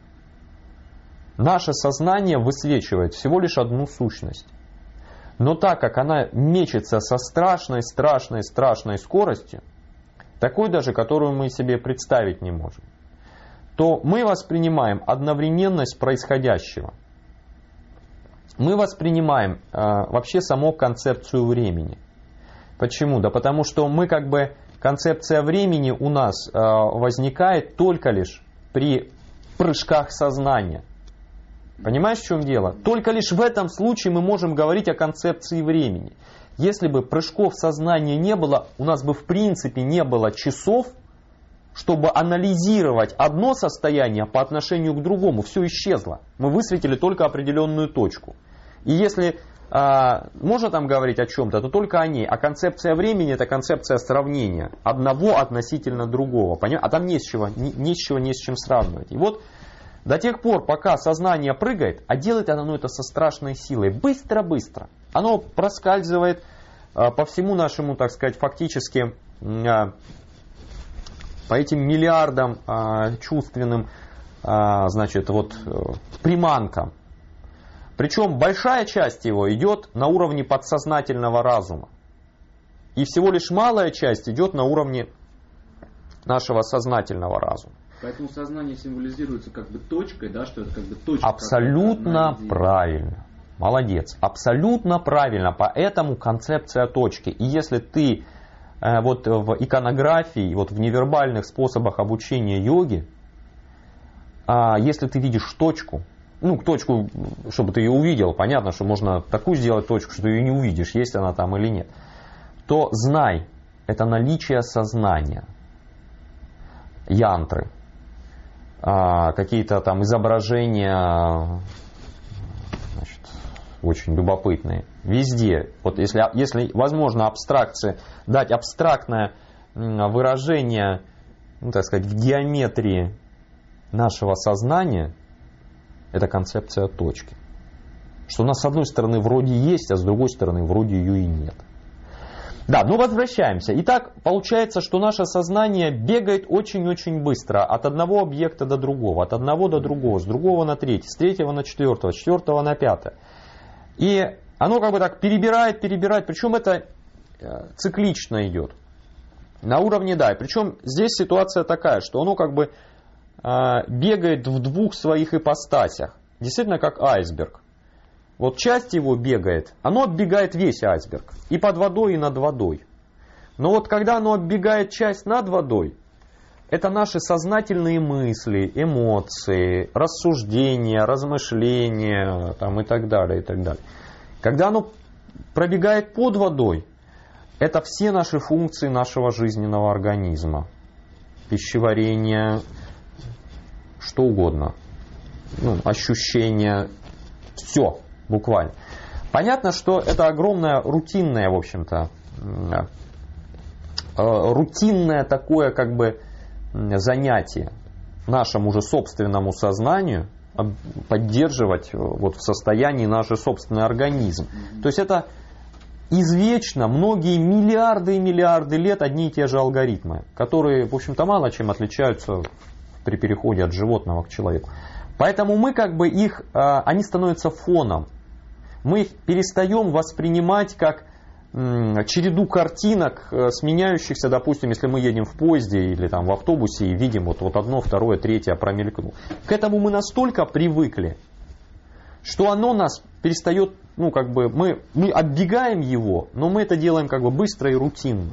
наше сознание высвечивает всего лишь одну сущность. Но так как она мечется со страшной, страшной, страшной скоростью, такой даже, которую мы себе представить не можем, то мы воспринимаем одновременность происходящего. Мы воспринимаем э, вообще саму концепцию времени. Почему? Да потому что мы как бы, концепция времени у нас э, возникает только лишь при прыжках сознания. Понимаешь, в чем дело? Только лишь в этом случае мы можем говорить о концепции времени. Если бы прыжков сознания не было, у нас бы в принципе не было часов, чтобы анализировать одно состояние по отношению к другому. Все исчезло. Мы высветили только определенную точку. И если а, можно там говорить о чем-то, то только о ней. А концепция времени — это концепция сравнения одного относительно другого. Понятно? А там не с чего, ни, ни с чего, ни с чем сравнивать. И вот до тех пор, пока сознание прыгает, а делает оно это со страшной силой, быстро-быстро, оно проскальзывает а, по всему нашему, так сказать, фактически а, по этим миллиардам а, чувственным, а, значит, вот приманкам. Причем большая часть его идет на уровне подсознательного разума. И всего лишь малая часть идет на уровне нашего сознательного разума. Поэтому сознание символизируется как бы точкой, да, что это как бы точка. Абсолютно правильно. Молодец. Абсолютно правильно. Поэтому концепция точки. И если ты э, вот в иконографии, вот в невербальных способах обучения йоги, э, если ты видишь точку, ну, точку, чтобы ты ее увидел, понятно, что можно такую сделать точку, что ты ее не увидишь, есть она там или нет, то знай, это наличие сознания. Янтры, какие-то там изображения, значит, очень любопытные. Везде, вот если, если возможно абстракции, дать абстрактное выражение, ну, так сказать, в геометрии нашего сознания, это концепция точки. Что у нас с одной стороны вроде есть, а с другой стороны вроде ее и нет. Да, ну возвращаемся. Итак, получается, что наше сознание бегает очень-очень быстро от одного объекта до другого, от одного до другого, с другого на третий, с третьего на четвертого, с четвертого на пятое. И оно как бы так перебирает, перебирает, причем это циклично идет. На уровне, да, причем здесь ситуация такая, что оно как бы бегает в двух своих ипостасях. Действительно, как айсберг. Вот часть его бегает, оно оббегает весь айсберг. И под водой, и над водой. Но вот когда оно оббегает часть над водой, это наши сознательные мысли, эмоции, рассуждения, размышления там, и так далее, и так далее. Когда оно пробегает под водой, это все наши функции нашего жизненного организма. Пищеварение, что угодно, ну, ощущения, все буквально. Понятно, что это огромное рутинное, в общем-то, рутинное такое как бы занятие нашему же собственному сознанию поддерживать вот в состоянии наш собственный организм. То есть это извечно многие миллиарды и миллиарды лет одни и те же алгоритмы, которые, в общем-то, мало чем отличаются при переходе от животного к человеку. Поэтому мы как бы их, они становятся фоном. Мы их перестаем воспринимать как череду картинок, сменяющихся, допустим, если мы едем в поезде или там в автобусе и видим вот, вот одно, второе, третье промелькнуло. К этому мы настолько привыкли, что оно нас перестает, ну как бы, мы, мы оббегаем его, но мы это делаем как бы быстро и рутинно.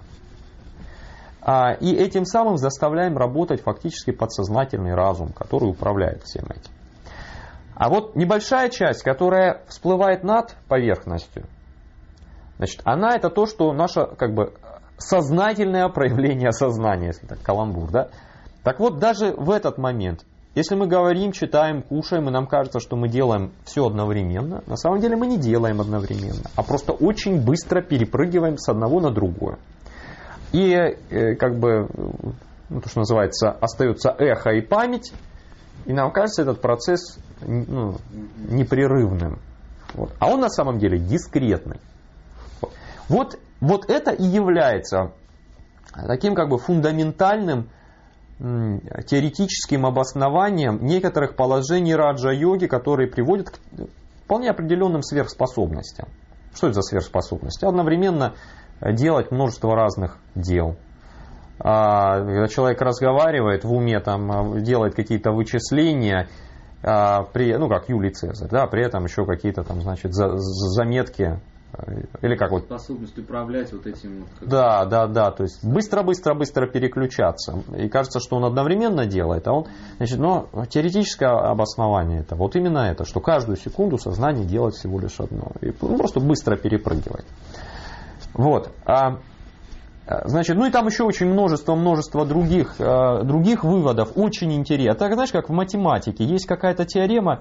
И этим самым заставляем работать фактически подсознательный разум, который управляет всем этим. А вот небольшая часть, которая всплывает над поверхностью, значит, она это то, что наше как бы сознательное проявление сознания, если так, каламбур, да? Так вот, даже в этот момент, если мы говорим, читаем, кушаем, и нам кажется, что мы делаем все одновременно, на самом деле мы не делаем одновременно, а просто очень быстро перепрыгиваем с одного на другое. И э, как бы, ну, то, что называется, остается эхо и память, и нам кажется этот процесс ну, непрерывным. Вот. А он на самом деле дискретный. Вот, вот это и является таким как бы фундаментальным м, теоретическим обоснованием некоторых положений раджа-йоги, которые приводят к вполне определенным сверхспособностям. Что это за сверхспособности? Одновременно делать множество разных дел. Когда человек разговаривает в уме, там, делает какие-то вычисления, при, ну как Юлий Цезарь, да, при этом еще какие-то там, значит, заметки. Или как вот... Способность управлять вот этим... Вот, да, да, да, то есть быстро-быстро-быстро переключаться. И кажется, что он одновременно делает, а он... Значит, но теоретическое обоснование это вот именно это, что каждую секунду сознание делает всего лишь одно. И ну, просто быстро перепрыгивает. Вот. А, значит, ну и там еще очень множество-множество других, других выводов, очень интересно. Так, знаешь, как в математике, есть какая-то теорема,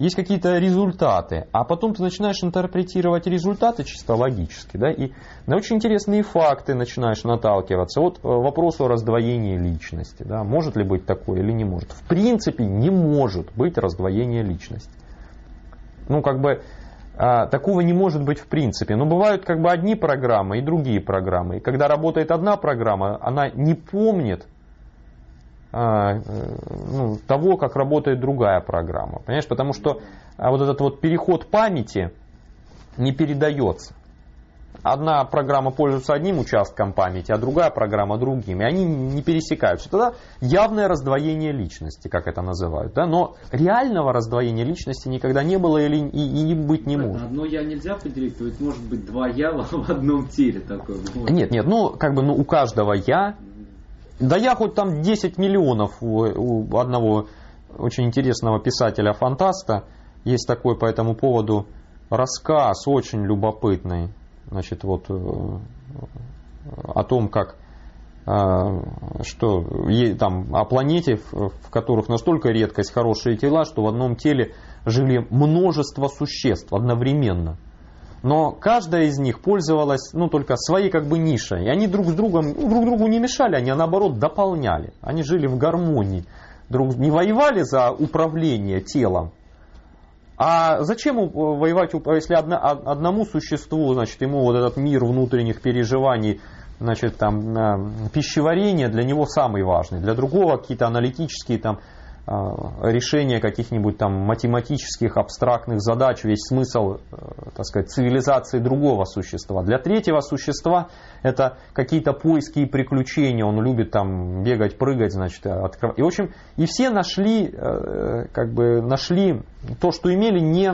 есть какие-то результаты, а потом ты начинаешь интерпретировать результаты чисто логически, да, и на очень интересные факты начинаешь наталкиваться. Вот вопрос о раздвоении личности, да, может ли быть такое или не может. В принципе, не может быть раздвоение личности. Ну, как бы, а, такого не может быть в принципе. Но бывают как бы одни программы и другие программы. И когда работает одна программа, она не помнит ну, того, как работает другая программа. Понимаешь? Потому что вот этот вот переход памяти не передается. Одна программа пользуется одним участком памяти, а другая программа другим. И они не пересекаются. Тогда явное раздвоение личности, как это называют. Да? Но реального раздвоения личности никогда не было или, и, и не быть не может. Одно я нельзя поделить, то есть может быть два я в одном теле такое. Нет, нет, ну как бы ну, у каждого я. Да я хоть там десять миллионов у, у одного очень интересного писателя-фантаста. Есть такой по этому поводу рассказ, очень любопытный. Значит, вот о том, как что там о планете, в которых настолько редкость хорошие тела, что в одном теле жили множество существ одновременно. Но каждая из них пользовалась, ну, только своей как бы нишей. И они друг с другом, друг другу не мешали, они наоборот дополняли. Они жили в гармонии. Друг, не воевали за управление телом. А зачем воевать, если одна, одному существу, значит, ему вот этот мир внутренних переживаний, значит, там, пищеварение для него самый важный. Для другого какие-то аналитические там решения каких-нибудь там математических абстрактных задач, весь смысл, так сказать, цивилизации другого существа. Для третьего существа это какие-то поиски и приключения, он любит там бегать, прыгать, значит, открывать. И в общем, и все нашли, как бы нашли то, что имели, не,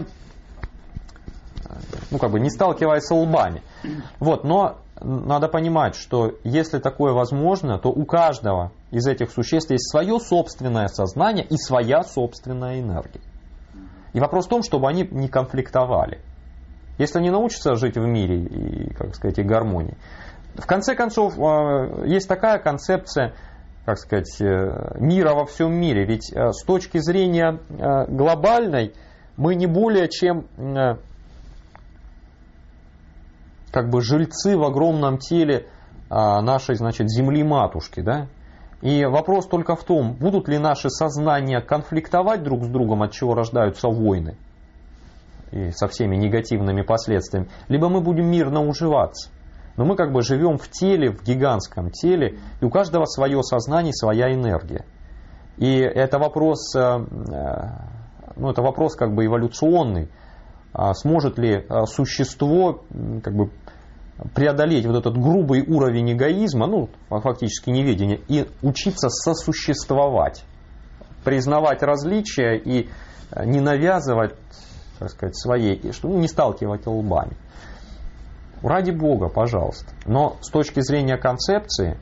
ну, как бы не сталкиваясь лбами. Вот, но надо понимать, что если такое возможно, то у каждого из этих существ есть свое собственное сознание и своя собственная энергия. И вопрос в том, чтобы они не конфликтовали. Если они научатся жить в мире и, как сказать, и гармонии. В конце концов, есть такая концепция, как сказать, мира во всем мире. Ведь с точки зрения глобальной мы не более чем как бы жильцы в огромном теле нашей, значит, земли-матушки, да? И вопрос только в том, будут ли наши сознания конфликтовать друг с другом, от чего рождаются войны и со всеми негативными последствиями, либо мы будем мирно уживаться. Но мы как бы живем в теле, в гигантском теле, и у каждого свое сознание, своя энергия. И это вопрос, ну, это вопрос как бы эволюционный. Сможет ли существо как бы преодолеть вот этот грубый уровень эгоизма, ну, фактически неведения, и учиться сосуществовать, признавать различия и не навязывать, так сказать, своей, чтобы не сталкивать лбами. Ради Бога, пожалуйста. Но с точки зрения концепции,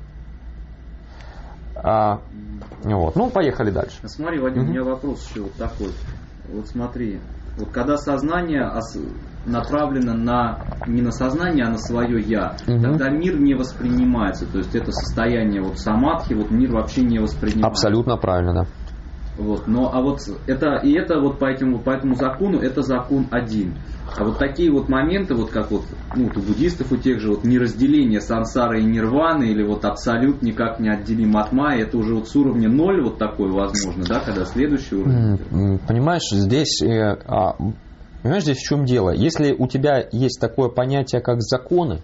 а, вот, ну, поехали дальше. Смотри, Вадим, угу. У меня вопрос еще вот такой. Вот смотри, вот когда сознание направлено на, не на сознание, а на свое «я», угу. Тогда мир не воспринимается. То есть это состояние вот самадхи, вот мир вообще не воспринимается. Абсолютно правильно, да. Вот, но а вот это, и это вот по этому, по этому закону, это закон один. А вот такие вот моменты, вот как вот, ну, вот у буддистов, у тех же вот неразделение сансары и нирваны, или вот абсолют никак не отделим от майя, это уже вот с уровня ноль вот такое возможно, да, когда следующий уровень. Понимаешь, здесь, понимаешь, здесь в чем дело? Если у тебя есть такое понятие, как законы,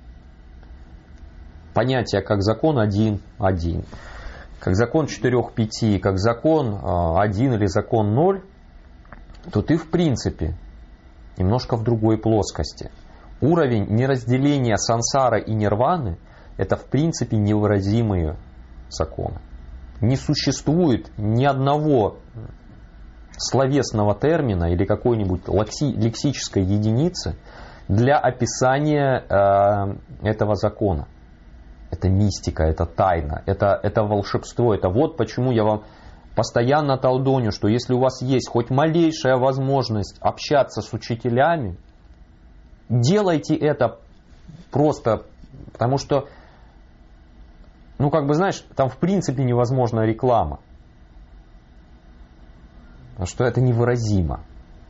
понятие, как закон один, один, как закон четырех пяти, как закон один или закон ноль, то ты в принципе немножко в другой плоскости. Уровень неразделения сансары и нирваны — это в принципе невыразимые законы. Не существует ни одного словесного термина или какой-нибудь лексической единицы для описания э, этого закона. Это мистика, это тайна, это, это волшебство. Это вот почему я вам постоянно толдоню, что если у вас есть хоть малейшая возможность общаться с учителями, делайте это просто, потому что, ну как бы знаешь, там в принципе невозможна реклама. Потому что это невыразимо.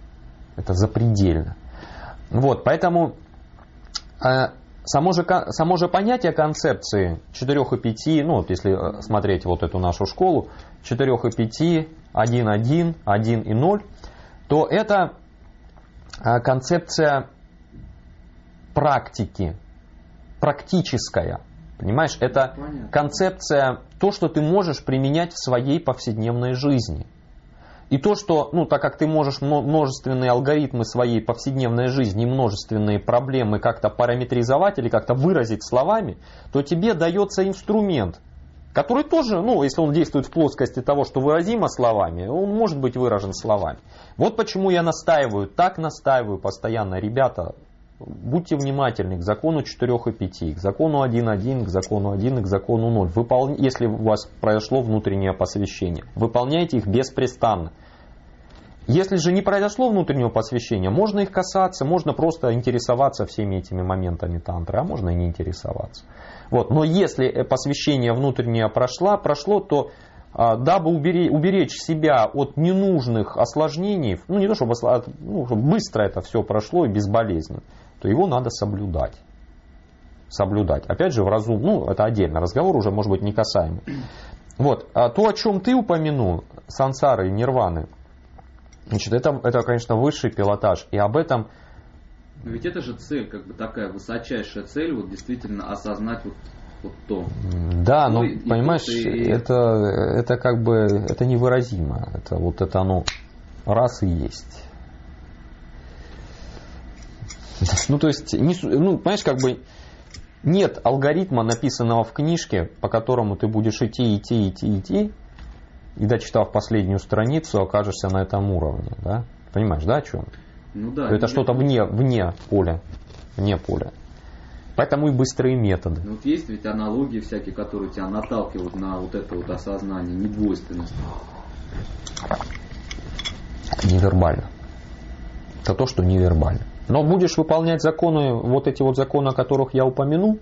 Это запредельно. Вот, поэтому э, само, же, само же понятие концепции четырех и пяти, ну вот если смотреть вот эту нашу школу, четырех и пяти, один, один, один и ноль, то это э, концепция практики, практическая. Понимаешь, это Понятно. Концепция, то, что ты можешь применять в своей повседневной жизни. И то, что, ну, так как ты можешь множественные алгоритмы своей повседневной жизни и множественные проблемы как-то параметризовать или как-то выразить словами, то тебе дается инструмент, который тоже, ну, если он действует в плоскости того, что выразимо словами, он может быть выражен словами. Вот почему я настаиваю, так настаиваю постоянно, ребята, будьте внимательны к закону четырех и пяти, к закону один один, к закону один и к закону ноль. Выпол... Если у вас произошло внутреннее посвящение, выполняйте их беспрестанно. Если же не произошло внутреннего посвящения, можно их касаться, можно просто интересоваться всеми этими моментами тантры, а можно и не интересоваться. Вот. Но если посвящение внутреннее прошло, прошло то дабы уберечь, уберечь себя от ненужных осложнений, ну не то чтобы, ну, чтобы быстро это все прошло и безболезненно, то его надо соблюдать. Соблюдать. Опять же, в разум, ну это отдельно, разговор уже может быть не касаемый. Вот. А то, о чем ты упомянул, сансары и нирваны, значит, это, это, конечно, высший пилотаж. И об этом... Но ведь это же цель, как бы такая высочайшая цель, вот действительно осознать вот, вот то. Да, но, и, понимаешь, и, и... это, это как бы, это невыразимо. Это вот это оно раз и есть. Ну, то есть, не, ну, понимаешь, как бы нет алгоритма, написанного в книжке, по которому ты будешь идти, идти, идти, идти, и дочитав последнюю страницу, окажешься на этом уровне. Да? Понимаешь, да, о чем? Ну да. Это что-то вне, вне поля. Вне поля. Поэтому и быстрые методы. Ну вот есть ведь аналогии всякие, которые тебя наталкивают на вот это вот осознание, недвойственность. Невербально. Это то, что невербально. Но будешь выполнять законы, вот эти вот законы, о которых я упомянул,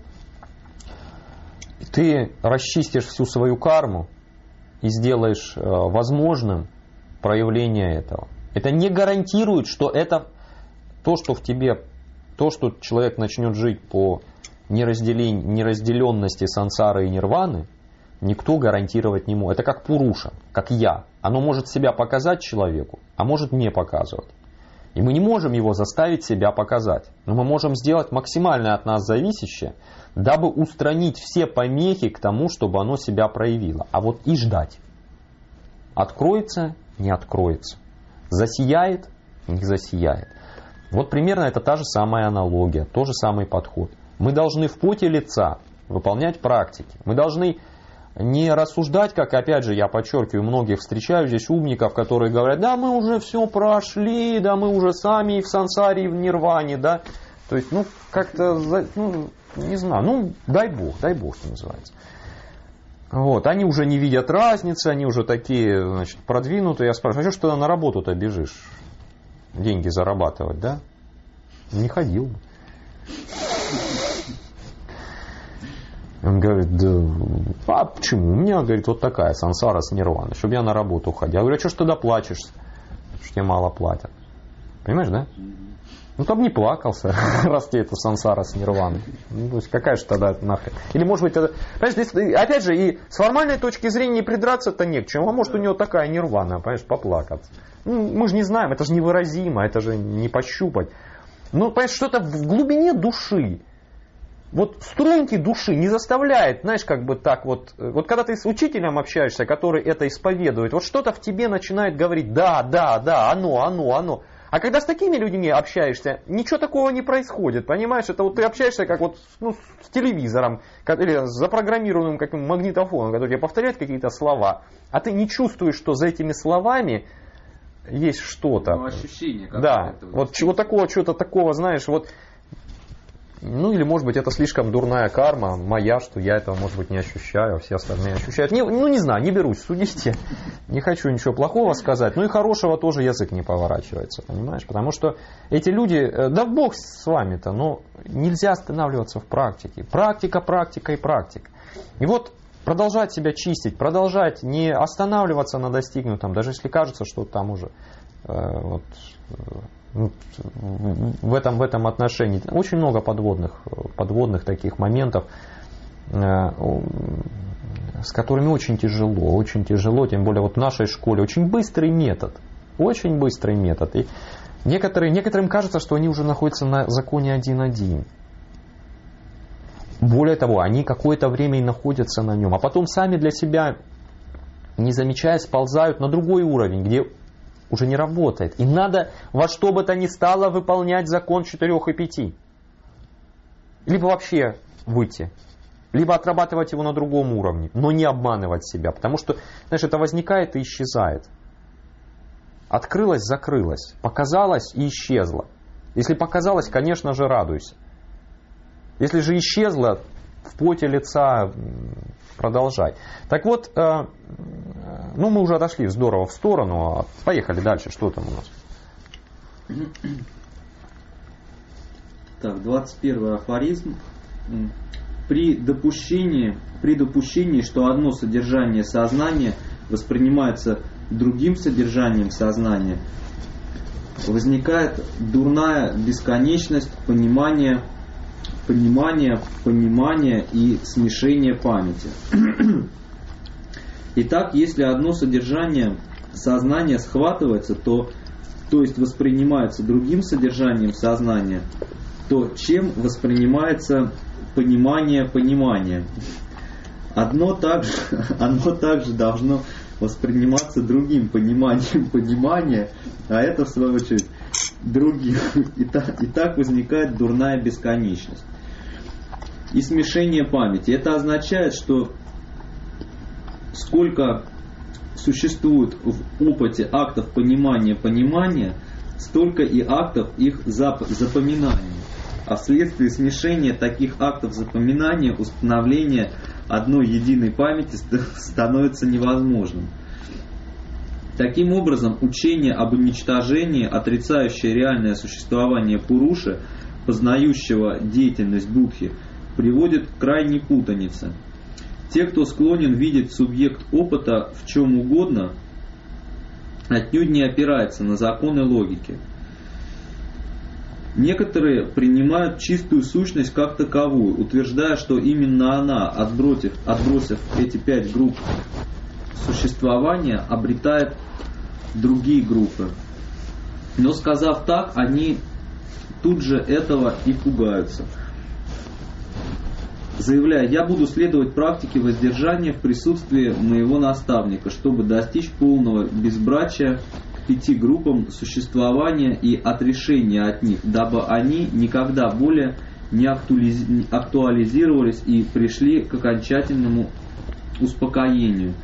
ты расчистишь всю свою карму и сделаешь возможным проявление этого. Это не гарантирует, что это то, что в тебе, то, что человек начнет жить по неразделенности сансары и нирваны, никто гарантировать не может. Это как пуруша, как я. Оно может себя показать человеку, а может не показывать. И мы не можем его заставить себя показать. Но мы можем сделать максимально от нас зависящее, дабы устранить все помехи к тому, чтобы оно себя проявило. А вот и ждать. Откроется, не откроется. Засияет, не засияет. Вот примерно это та же самая аналогия, тот же самый подход. Мы должны в поте лица выполнять практики. Мы должны не рассуждать, как, опять же, я подчеркиваю, многих встречаю здесь умников, которые говорят, да, мы уже все прошли, да, мы уже сами и в сансаре, и в нирване, да. То есть, ну, как-то, ну, не знаю, ну, дай Бог, дай Бог, что называется. Вот, они уже не видят разницы, они уже такие, значит, продвинутые. Я спрашиваю, а что ты на работу-то бежишь? Деньги зарабатывать, да? Не ходил бы. Он говорит, да, а почему? У меня, говорит, вот такая сансара с нирваной, чтобы я на работу ходил. Я говорю, а что ж тогда плачешься? Что тебе мало платят. Понимаешь, да? Ну, там не плакался, раз тебе это сансара с нирваной. Ну, то есть, какая же тогда нахрен? Или, может быть, это... Понимаешь, здесь, опять же, и с формальной точки зрения придраться-то не к чему. А может, у него такая нирвана, понимаешь, поплакаться. Ну, мы же не знаем, это же невыразимо, это же не пощупать. Ну, понимаешь, что-то в глубине души. Вот струнки души не заставляет, знаешь, как бы так вот, вот когда ты с учителем общаешься, который это исповедует, вот что-то в тебе начинает говорить, да, да, да, оно, оно, оно. А когда с такими людьми общаешься, ничего такого не происходит, понимаешь? Это вот ты общаешься как вот ну, с телевизором или с запрограммированным каким магнитофоном, который тебе повторяет какие-то слова, а ты не чувствуешь, что за этими словами есть что-то. Ну, ощущение да, вот чего такого, чего-то такого, знаешь, вот. Ну или может быть это слишком дурная карма моя, что я этого может быть не ощущаю, а все остальные ощущают. Не, ну не знаю, не берусь судить, не хочу ничего плохого сказать, но и хорошего тоже язык не поворачивается, понимаешь? Потому что эти люди, да Бог с вами-то, но нельзя останавливаться в практике. Практика, практика и практика. И вот продолжать себя чистить, продолжать не останавливаться на достигнутом, даже если кажется, что там уже э, вот, в этом, в этом отношении очень много подводных, подводных таких моментов, с которыми очень тяжело, очень тяжело, тем более вот в нашей школе очень быстрый метод, очень быстрый метод. И некоторые, некоторым кажется, что они уже находятся на законе один-один. Более того, они какое-то время и находятся на нем, а потом сами для себя, не замечая, сползают на другой уровень, где уже не работает. И надо во что бы то ни стало выполнять закон четырех и пяти. Либо вообще выйти, либо отрабатывать его на другом уровне, но не обманывать себя. Потому что, знаешь, это возникает и исчезает. Открылось, закрылось. Показалось и исчезло. Если показалось, конечно же, радуйся. Если же исчезло, в поте лица продолжай. Так вот, э, ну мы уже отошли здорово в сторону. Поехали дальше. Что там у нас? Так, двадцать первый афоризм. При допущении, при допущении, что одно содержание сознания воспринимается другим содержанием сознания, возникает дурная бесконечность понимания, понимания, понимания и смешения памяти. Итак, если одно содержание сознания схватывается, то, то есть воспринимается другим содержанием сознания, то чем воспринимается понимание понимания? Одно также, одно также должно восприниматься другим пониманием понимания, а это в свою очередь другим. И так, и так возникает дурная бесконечность. И смешение памяти. Это означает, что сколько существует в опыте актов понимания понимания, столько и актов их зап- запоминания. А вследствие смешения таких актов запоминания установление одной единой памяти становится невозможным. Таким образом, учение об уничтожении, отрицающее реальное существование Пуруши, познающего деятельность Будхи, приводит к крайней путанице. Те, кто склонен видеть субъект опыта в чем угодно, отнюдь не опирается на законы логики. Некоторые принимают чистую сущность как таковую, утверждая, что именно она, отбросив, отбросив эти пять групп существования, обретает другие группы. Но сказав так, они тут же этого и пугаются, заявляя: я буду следовать практике воздержания в присутствии моего наставника, чтобы достичь полного безбрачия к пяти группам существования и отрешения от них, дабы они никогда более не актуализировались и пришли к окончательному успокоению.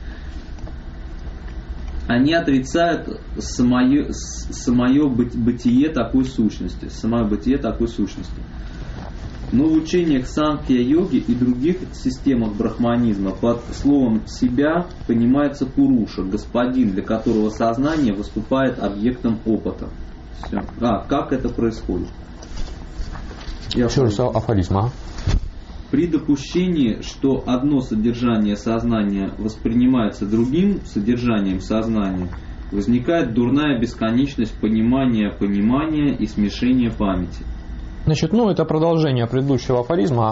Они отрицают самое, самое бытие такой сущности, самое бытие такой сущности. Но в учениях Санкхья-йоги и других системах брахманизма под словом «себя» понимается Пуруша, господин, для которого сознание выступает объектом опыта. Все. А, как это происходит? Я Еще раз афоризм, а? При допущении, что одно содержание сознания воспринимается другим содержанием сознания, возникает дурная бесконечность понимания понимания и смешения памяти. Значит, ну это продолжение предыдущего афоризма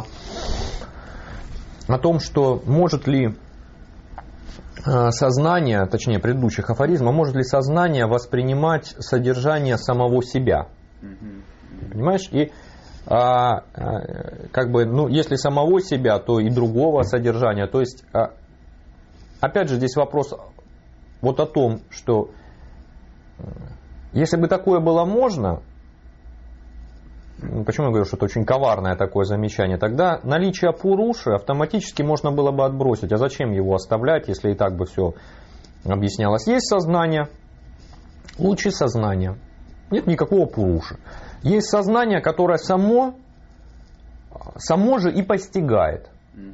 о том, что может ли сознание, точнее предыдущих афоризмов, может ли сознание воспринимать содержание самого себя. Mm-hmm. Понимаешь? И а, как бы, ну, если самого себя, то и другого содержания. То есть, а, опять же, здесь вопрос вот о том, что если бы такое было можно, почему я говорю, что это очень коварное такое замечание, тогда наличие Пуруши автоматически можно было бы отбросить. А зачем его оставлять, если и так бы все объяснялось? Есть сознание, лучи сознания. Нет никакого Пуруши. Есть сознание, которое само, само же и постигает.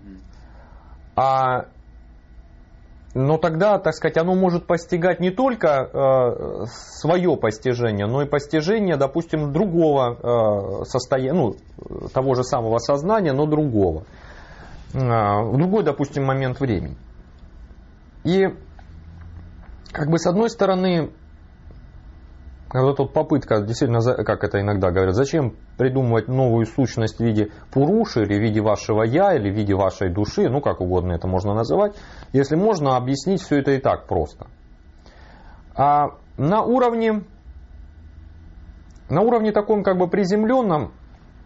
А, но тогда, так сказать, оно может постигать не только э, свое постижение, но и постижение, допустим, другого э, состояния, ну, того же самого сознания, но другого. Э, в другой, допустим, момент времени. И, как бы, с одной стороны, вот эта попытка, действительно, как это иногда говорят, зачем придумывать новую сущность в виде пуруши, или в виде вашего я, или в виде вашей души, ну как угодно это можно называть, если можно объяснить все это и так просто. А на уровне, на уровне таком как бы приземленном,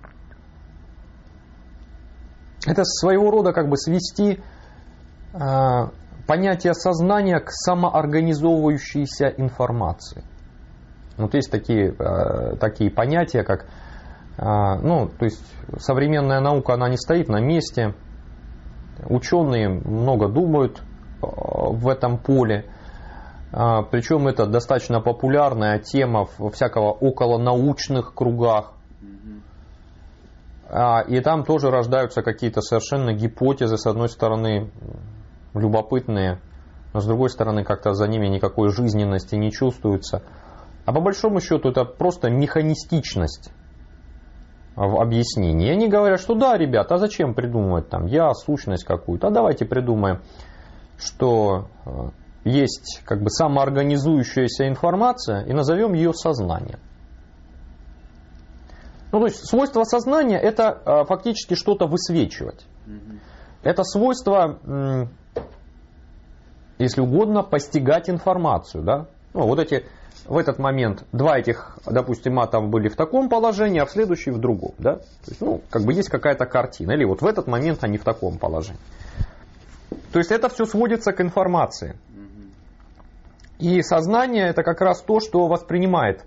это своего рода как бы свести э, понятие сознания к самоорганизовывающейся информации. Вот есть такие, э, такие понятия, как, э, ну, то есть современная наука, она не стоит на месте, ученые много думают э, в этом поле, э, причем это достаточно популярная тема во всякого околонаучных кругах, э, и там тоже рождаются какие-то совершенно гипотезы, с одной стороны любопытные, но с другой стороны как-то за ними никакой жизненности не чувствуется. А по большому счету это просто механистичность в объяснении. И они говорят, что да, ребята, а зачем придумывать там я, сущность какую-то? А давайте придумаем, что есть как бы самоорганизующаяся информация и назовем ее сознание. Ну, то есть свойство сознания это фактически что-то высвечивать. Это свойство, если угодно, постигать информацию. Да? Ну, вот эти... В этот момент два этих, допустим, атома были в таком положении, а в следующий в другом. Да? То есть, ну, как бы есть какая-то картина. Или вот в этот момент они в таком положении. То есть это все сводится к информации. И сознание это как раз то, что воспринимает,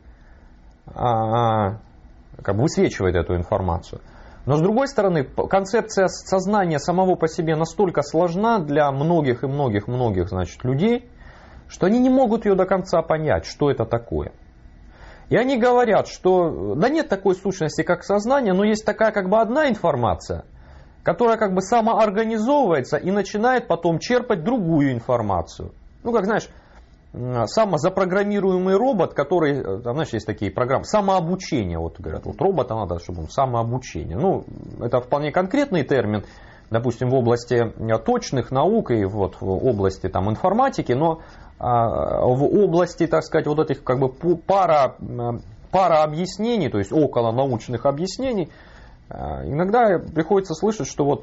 как бы высвечивает эту информацию. Но с другой стороны, концепция сознания самого по себе настолько сложна для многих и многих-многих, значит, людей, что они не могут ее до конца понять, что это такое. И они говорят, что да нет такой сущности, как сознание, но есть такая как бы одна информация, которая как бы самоорганизовывается и начинает потом черпать другую информацию. Ну, как знаешь, самозапрограммируемый робот, который, там, знаешь, есть такие программы, самообучение, вот говорят, вот робота надо, чтобы он самообучение. Ну, это вполне конкретный термин, допустим, в области точных наук и вот в области там информатики, но в области, так сказать, вот этих как бы пара, пара объяснений, то есть около научных объяснений, иногда приходится слышать, что вот,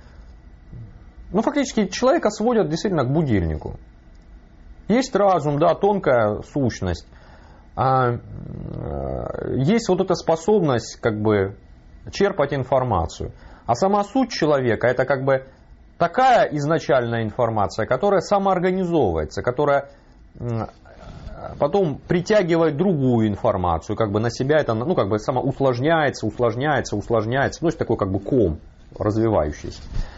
ну, фактически человека сводят действительно к будильнику. Есть разум, да, тонкая сущность, а есть вот эта способность как бы черпать информацию. А сама суть человека это как бы такая изначальная информация, которая самоорганизовывается, которая потом притягивает другую информацию, как бы на себя это, ну, как бы самоусложняется, усложняется, усложняется, ну, есть такой как бы ком развивающийся.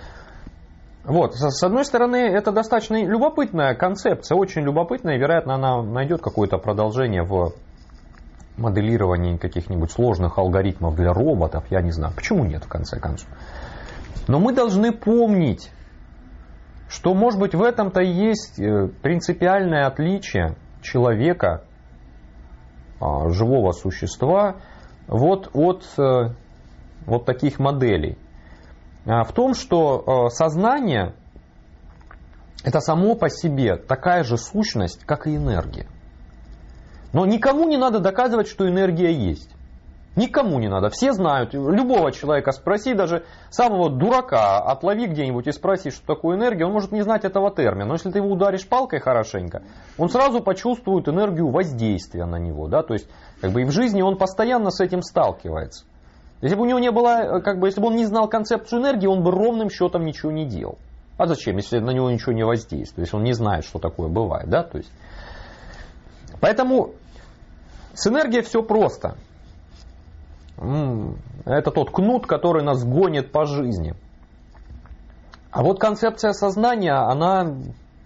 Вот, с одной стороны, это достаточно любопытная концепция, очень любопытная, и, вероятно, она найдет какое-то продолжение в моделировании каких-нибудь сложных алгоритмов для роботов, я не знаю, почему нет, в конце концов. Но мы должны помнить, что, может быть, в этом-то и есть принципиальное отличие человека, живого существа, вот от вот таких моделей. В том, что сознание это само по себе такая же сущность, как и энергия. Но никому не надо доказывать, что энергия есть. Никому не надо. Все знают. Любого человека спроси, даже самого дурака отлови где-нибудь и спроси, что такое энергия, он может не знать этого термина. Но если ты его ударишь палкой хорошенько, он сразу почувствует энергию воздействия на него. Да? То есть, как бы и в жизни он постоянно с этим сталкивается. Если бы у него не было, как бы, если бы он не знал концепцию энергии, он бы ровным счетом ничего не делал. А зачем, если на него ничего не воздействует, если он не знает, что такое бывает, да? То есть, поэтому с энергией все просто. Это тот кнут, который нас гонит по жизни. А вот концепция сознания, она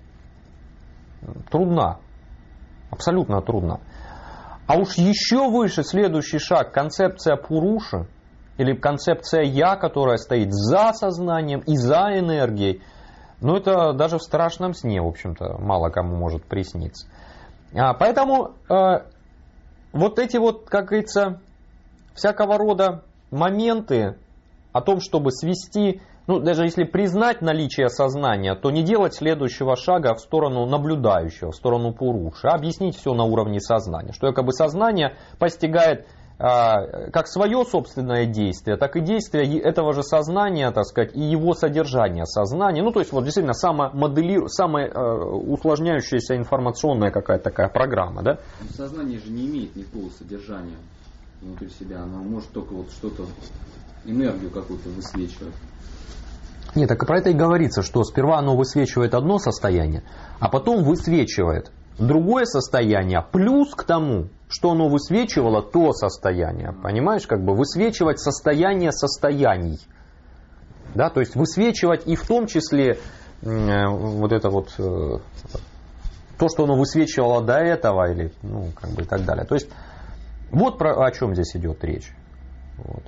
трудна. Абсолютно трудна. А уж еще выше следующий шаг, концепция Пуруши, или концепция Я, которая стоит за сознанием и за энергией. Ну, это даже в страшном сне, в общем-то, мало кому может присниться. А, поэтому э, вот эти вот, как говорится, всякого рода моменты о том, чтобы свести ну, даже если признать наличие сознания, то не делать следующего шага в сторону наблюдающего, в сторону пуруши, а объяснить все на уровне сознания. Что якобы сознание постигает а, как свое собственное действие, так и действие этого же сознания, так сказать, и его содержание сознания. Ну, то есть, вот действительно, самомоделиру... самая а, усложняющаяся информационная какая-то такая программа, да? Сознание же не имеет никакого содержания внутри себя. Оно может только вот что-то, энергию какую-то высвечивать. Нет, так и про это и говорится, что сперва оно высвечивает одно состояние, а потом высвечивает другое состояние, плюс к тому, что оно высвечивало то состояние. Понимаешь, как бы высвечивать состояние состояний. Да, то есть высвечивать и в том числе э, вот это вот э, то, что оно высвечивало до этого, или ну, как бы и так далее. То есть вот про, о чем здесь идет речь. Вот.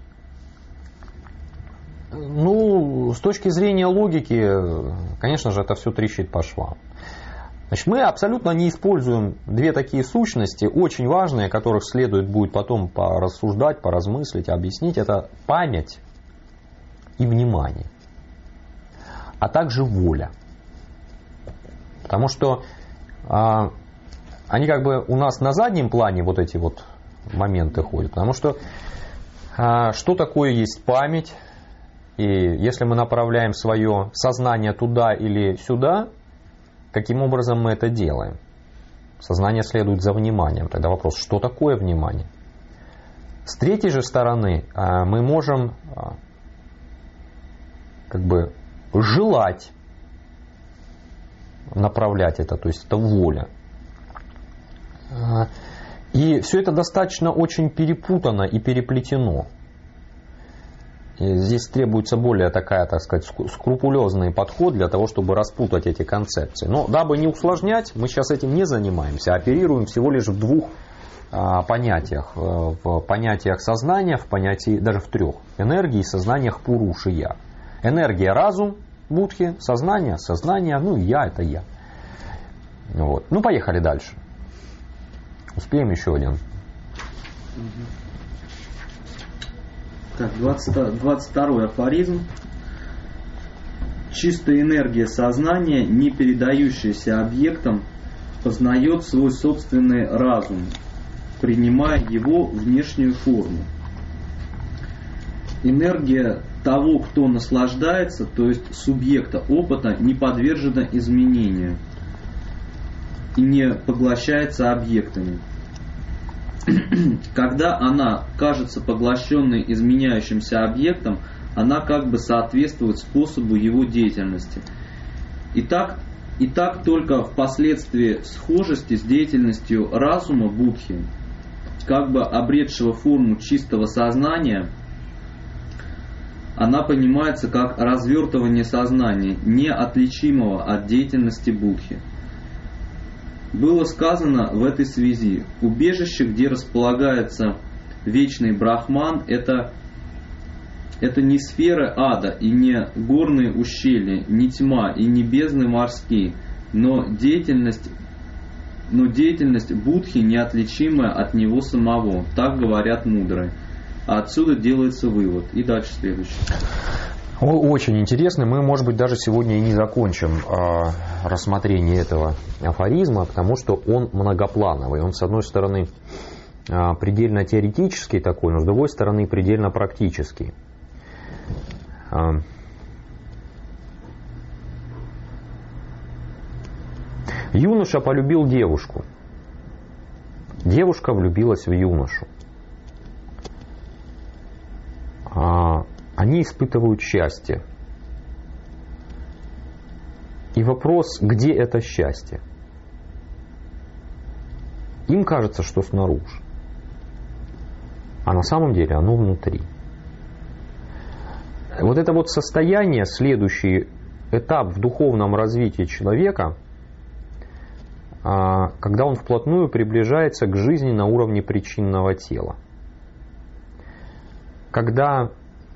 Ну, с точки зрения логики, конечно же, это все трещит по швам. Значит, мы абсолютно не используем две такие сущности, очень важные, о которых следует будет потом порассуждать, поразмыслить, объяснить. Это память и внимание, а также воля. Потому что а, они как бы у нас на заднем плане вот эти вот моменты ходят. Потому что а, что такое есть память? И если мы направляем свое сознание туда или сюда, каким образом мы это делаем? Сознание следует за вниманием. Тогда вопрос, что такое внимание? С третьей же стороны, мы можем как бы желать направлять это, то есть это воля. И все это достаточно очень перепутано и переплетено. И здесь требуется более такая, так сказать, скрупулезный подход для того, чтобы распутать эти концепции. Но дабы не усложнять, мы сейчас этим не занимаемся, оперируем всего лишь в двух а, понятиях. В понятиях сознания, в понятии, даже в трех. Энергии и сознаниях пуруши я. Энергия — разум, будхи, сознание, сознание, ну и я — это я. Вот. Ну, поехали дальше. Успеем еще один. Так, двадцать, двадцать второй афоризм. Чистая энергия сознания, не передающаяся объектам, познает свой собственный разум, принимая его внешнюю форму. Энергия того, кто наслаждается, то есть субъекта опыта, не подвержена изменению и не поглощается объектами. Когда она кажется поглощенной изменяющимся объектом, она как бы соответствует способу его деятельности. И так, и так только впоследствии схожести с деятельностью разума будхи, как бы обретшего форму чистого сознания, она понимается как развертывание сознания, неотличимого от деятельности будхи. Было сказано в этой связи: убежище, где располагается вечный брахман, это, это не сферы ада и не горные ущелья, не тьма и не бездны морские, но деятельность, но деятельность будхи неотличимая от него самого. Так говорят мудрые. А отсюда делается вывод. И дальше следующий. Очень интересно. Мы, может быть, даже сегодня и не закончим э, рассмотрение этого афоризма, потому что он многоплановый. Он, с одной стороны, э, предельно теоретический такой, но с другой стороны, предельно практический. Э, юноша полюбил девушку. Девушка влюбилась в юношу. Э, Они испытывают счастье. И вопрос, где это счастье? Им кажется, что снаружи. А на самом деле оно внутри. Вот это вот состояние, следующий этап в духовном развитии человека, когда он вплотную приближается к жизни на уровне причинного тела. Когда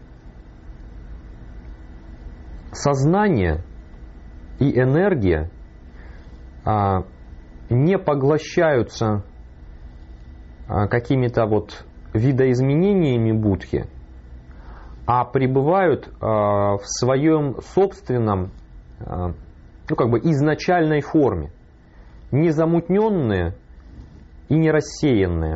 сознание и энергия а, не поглощаются а, какими-то вот видоизменениями будхи, а пребывают э, в своем собственном, э, ну как бы изначальной форме, не замутненные и не рассеянные.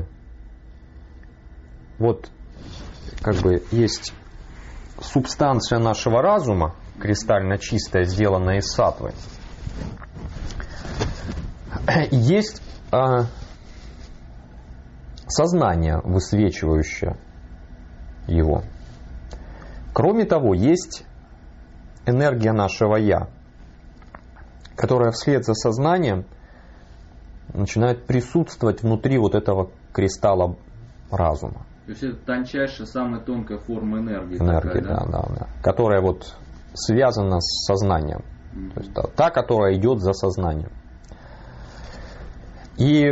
Вот как бы есть субстанция нашего разума, кристально чистая, сделанная из саттвы. Есть э, сознание, высвечивающее его. Кроме того, есть энергия нашего «я», которая вслед за сознанием начинает присутствовать внутри вот этого кристалла разума. То есть это тончайшая, самая тонкая форма энергии. Энергия, такая, да? Да, да, да. Которая вот связана с сознанием. Mm-hmm. То есть та, та, которая идет за сознанием. И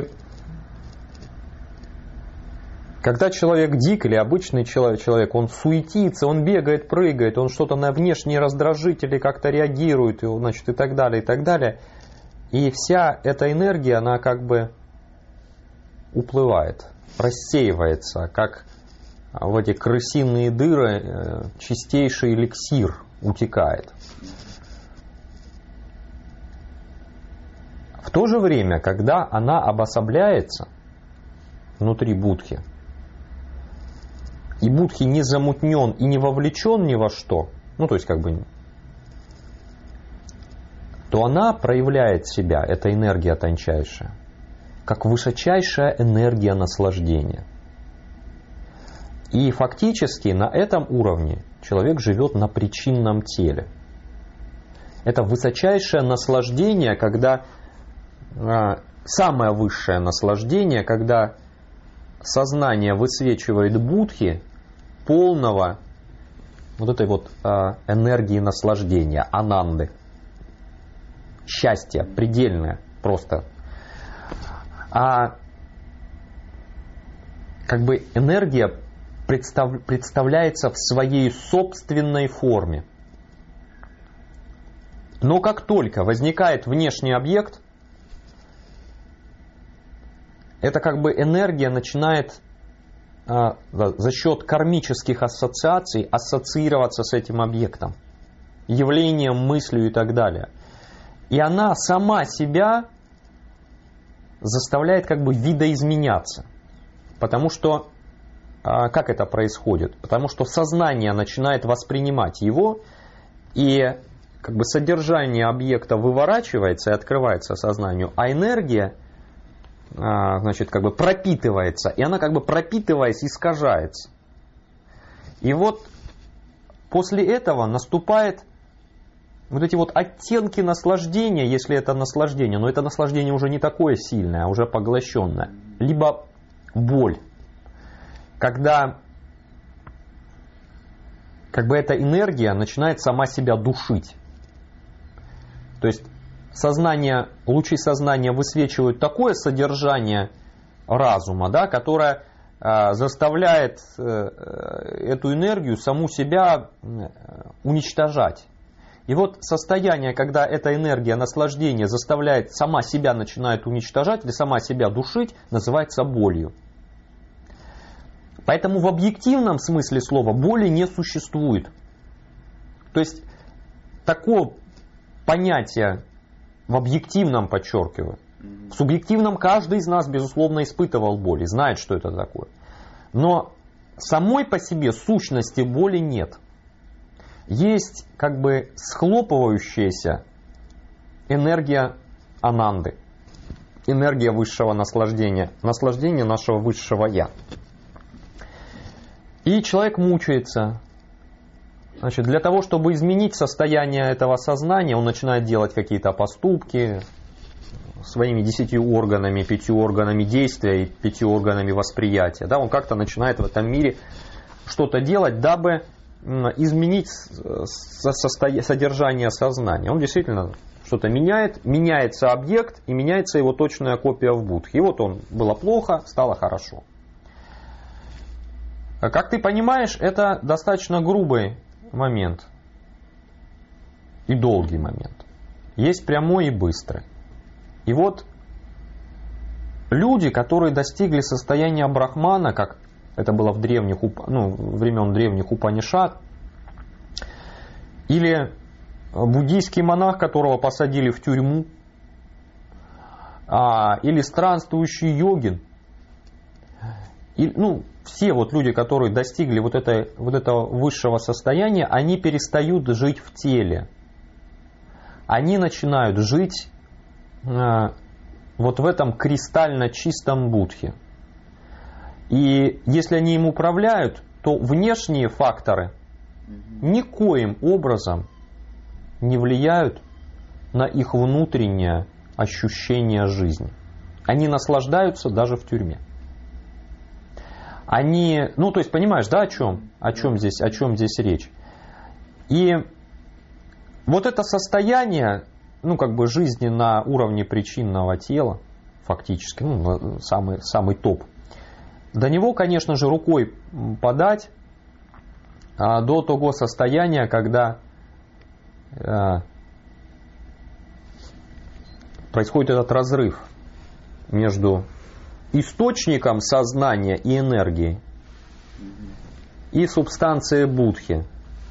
когда человек дик или обычный человек, человек, он суетится, он бегает, прыгает, он что-то на внешние раздражители как-то реагирует, и, значит, и так далее, и так далее. И вся эта энергия, она как бы уплывает, рассеивается, как в эти крысиные дыры чистейший эликсир утекает. В то же время, когда она обособляется внутри будхи, и будхи не замутнен и не вовлечен ни во что, ну то есть как бы, то она проявляет себя, эта энергия тончайшая, как высочайшая энергия наслаждения. И фактически на этом уровне человек живет на причинном теле. Это высочайшее наслаждение, когда э, самое высшее наслаждение, когда сознание высвечивает будхи полного вот этой вот э, энергии наслаждения, ананды. Счастье предельное просто. А как бы энергия представ, представляется в своей собственной форме. Но как только возникает внешний объект, эта как бы энергия начинает а, за счет кармических ассоциаций ассоциироваться с этим объектом, явлением, мыслью и так далее. И она сама себя заставляет как бы видоизменяться. Потому что, а, как это происходит? Потому что сознание начинает воспринимать его, и как бы содержание объекта выворачивается и открывается сознанию, а энергия, а, значит, как бы пропитывается, и она как бы пропитываясь искажается. И вот после этого наступает вот эти вот оттенки наслаждения, если это наслаждение, но это наслаждение уже не такое сильное, а уже поглощенное. Либо боль, когда как бы эта энергия начинает сама себя душить. То есть сознание, лучи сознания высвечивают такое содержание разума, да, которое э, заставляет э, эту энергию саму себя э, уничтожать. И вот состояние, когда эта энергия наслаждения заставляет сама себя начинает уничтожать или сама себя душить, называется болью. Поэтому в объективном смысле слова боли не существует. То есть такого понятия в объективном, подчеркиваю. В субъективном каждый из нас, безусловно, испытывал боль и знает, что это такое. Но самой по себе сущности боли нет. Есть как бы схлопывающаяся энергия ананды, энергия высшего наслаждения, наслаждение нашего высшего я. И человек мучается. Значит, для того, чтобы изменить состояние этого сознания, он начинает делать какие-то поступки своими десятью органами, пятью органами действия и пятью органами восприятия. Да, он как-то начинает в этом мире что-то делать, дабы изменить содержание сознания. Он действительно что-то меняет, меняется объект и меняется его точная копия в будхе. И вот он, было плохо, стало хорошо. Как ты понимаешь, это достаточно грубый момент и долгий момент. Есть прямой и быстрый. И вот люди, которые достигли состояния брахмана, как это было в древних, ну, времен древних Упанишад, Или буддийский монах, которого посадили в тюрьму. А, или странствующий йогин. И, ну, все вот люди, которые достигли вот, этой, вот этого высшего состояния, они перестают жить в теле. Они начинают жить э, вот в этом кристально чистом будхе. И если они им управляют, то внешние факторы никоим образом не влияют на их внутреннее ощущение жизни. Они наслаждаются даже в тюрьме. Они, ну то есть понимаешь, да, о чем, о чем здесь, о чем здесь речь? И вот это состояние, ну как бы жизни на уровне причинного тела, фактически, ну, самый, самый топ, до него, конечно же, рукой подать а, до того состояния, когда а, происходит этот разрыв между источником сознания и энергии и субстанцией будхи.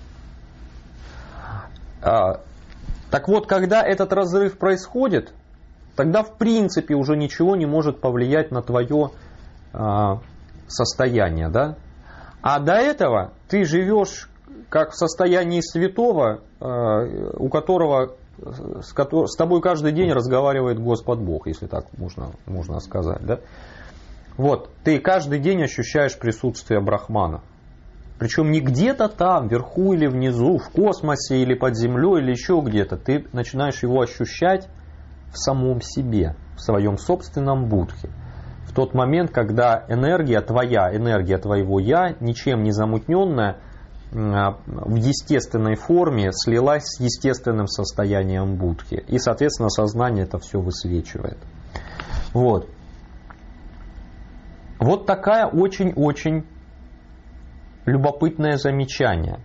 А, так вот, когда этот разрыв происходит, тогда в принципе уже ничего не может повлиять на твое а, состояние, да? А до этого ты живешь как в состоянии святого, а, у которого с, ко- с тобой каждый день разговаривает Господь Бог, если так можно, можно сказать, да? Вот, ты каждый день ощущаешь присутствие Брахмана. Причем не где-то там, вверху или внизу, в космосе или под землей или еще где-то. Ты начинаешь его ощущать в самом себе, в своем собственном будхе. В тот момент, когда энергия твоя, энергия твоего я, ничем не замутненная, в естественной форме слилась с естественным состоянием будхи. И, соответственно, сознание это все высвечивает. Вот. Вот такая очень-очень любопытное замечание,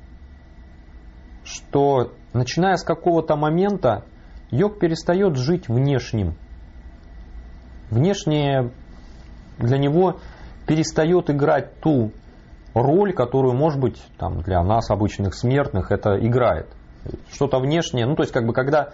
что начиная с какого-то момента йог перестает жить внешним. Внешнее для него перестает играть ту роль, которую, может быть, там, для нас, обычных смертных, это играет. Что-то внешнее, ну то есть как бы когда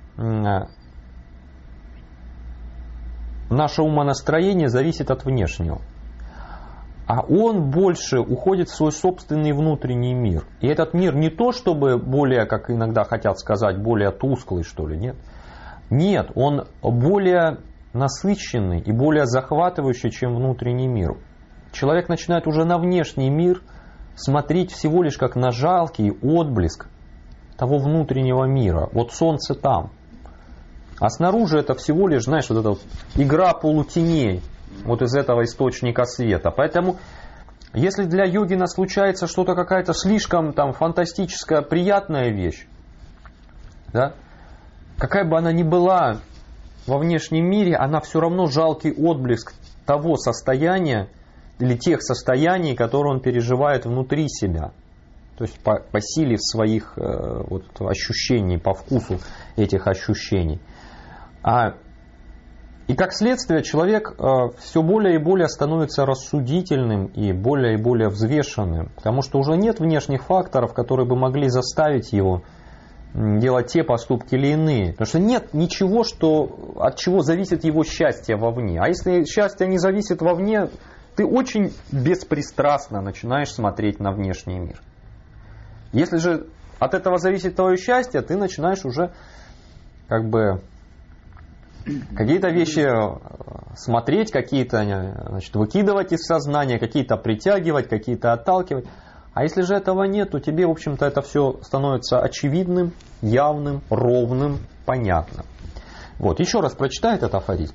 наше умонастроение зависит от внешнего. А он больше уходит в свой собственный внутренний мир. И этот мир не то, чтобы более, как иногда хотят сказать, более тусклый, что ли, нет. Нет, он более насыщенный и более захватывающий, чем внутренний мир. Человек начинает уже на внешний мир смотреть всего лишь как на жалкий отблеск того внутреннего мира. Вот солнце там. А снаружи это всего лишь, знаешь, вот эта вот игра полутеней. Вот из этого источника света. Поэтому, если для йогина случается что-то какая-то слишком там фантастическая, приятная вещь, да, какая бы она ни была во внешнем мире, она все равно жалкий отблеск того состояния или тех состояний, которые он переживает внутри себя. То есть по, по силе своих э, вот, ощущений, по вкусу этих ощущений. А И как следствие человек э, все более и более становится рассудительным и более и более взвешенным, потому что уже нет внешних факторов, которые бы могли заставить его делать те поступки или иные. Потому что нет ничего, что, от чего зависит его счастье вовне. А если счастье не зависит вовне, ты очень беспристрастно начинаешь смотреть на внешний мир. Если же от этого зависит твое счастье, ты начинаешь уже как бы какие-то вещи смотреть, какие-то, значит, выкидывать из сознания, какие-то притягивать, какие-то отталкивать. А если же этого нет, то тебе, в общем-то, это все становится очевидным, явным, ровным, понятным. Вот, еще раз прочитай этот афоризм.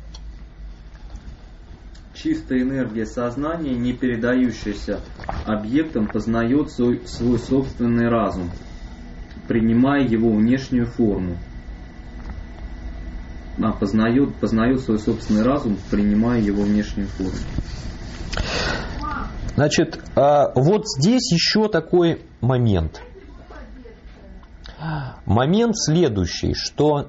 Чистая энергия сознания, не передающаяся объектам, познает свой, свой собственный разум, принимая его внешнюю форму. А, познает, познает свой собственный разум, принимая его внешнюю форму. Значит, вот здесь еще такой момент. Момент следующий, что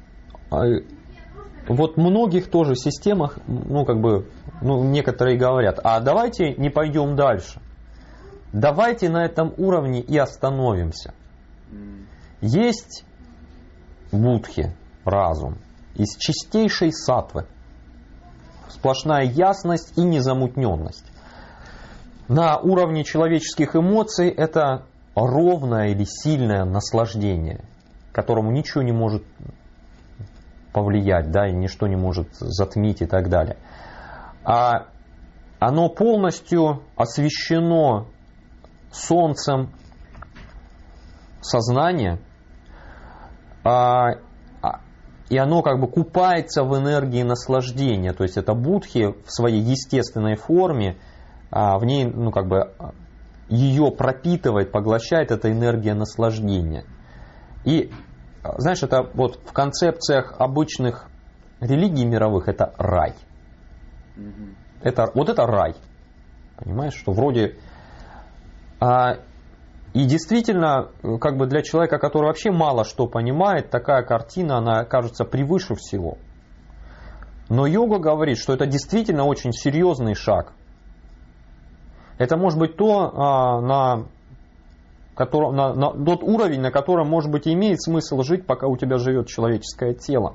вот в многих тоже системах, ну как бы, ну, некоторые говорят, а давайте не пойдем дальше. Давайте на этом уровне и остановимся. Есть будхи, разум, из чистейшей саттвы. Сплошная ясность и незамутненность. На уровне человеческих эмоций это ровное или сильное наслаждение, которому ничего не может повлиять, да, и ничто не может затмить и так далее. А оно полностью освещено солнцем сознания, а, и оно как бы купается в энергии наслаждения. То есть это будхи в своей естественной форме, а в ней, ну, как бы ее пропитывает, поглощает эта энергия наслаждения. И, знаешь, это вот в концепциях обычных религий мировых это рай. Mm-hmm. Это, вот это рай. Понимаешь, что вроде... А, и действительно, как бы для человека, который вообще мало что понимает, такая картина, она кажется превыше всего. Но йога говорит, что это действительно очень серьезный шаг. Это может быть то, а, на, котором, на, на тот уровень, на котором, может быть, имеет смысл жить, пока у тебя живет человеческое тело.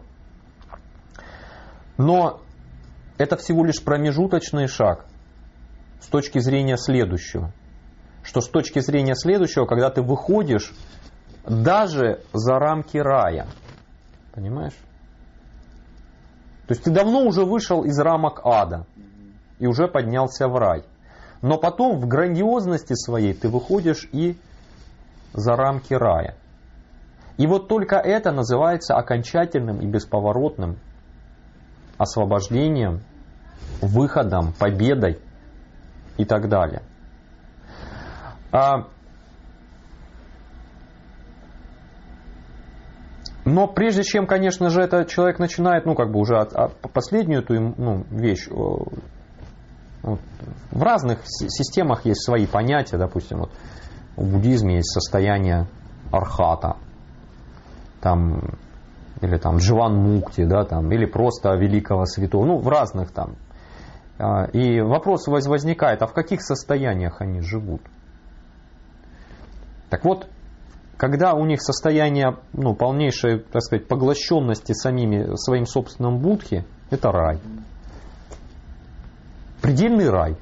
Но это всего лишь промежуточный шаг с точки зрения следующего. Что с точки зрения следующего, когда ты выходишь даже за рамки рая. Понимаешь? То есть ты давно уже вышел из рамок ада и уже поднялся в рай. Но потом в грандиозности своей ты выходишь и за рамки рая. И вот только это называется окончательным и бесповоротным освобождением, выходом, победой и так далее. Но прежде чем, конечно же, этот человек начинает, ну, как бы уже от, от, последнюю эту, ну, вещь, вот, в разных системах есть свои понятия, допустим, вот в буддизме есть состояние архата, там, или там дживан-мукти, да, там, или просто великого святого, ну, в разных там. И вопрос возникает, а в каких состояниях они живут? Так вот, когда у них состояние, ну, полнейшей, так сказать, поглощенности самими, своим собственным будхи, это рай. Предельный рай.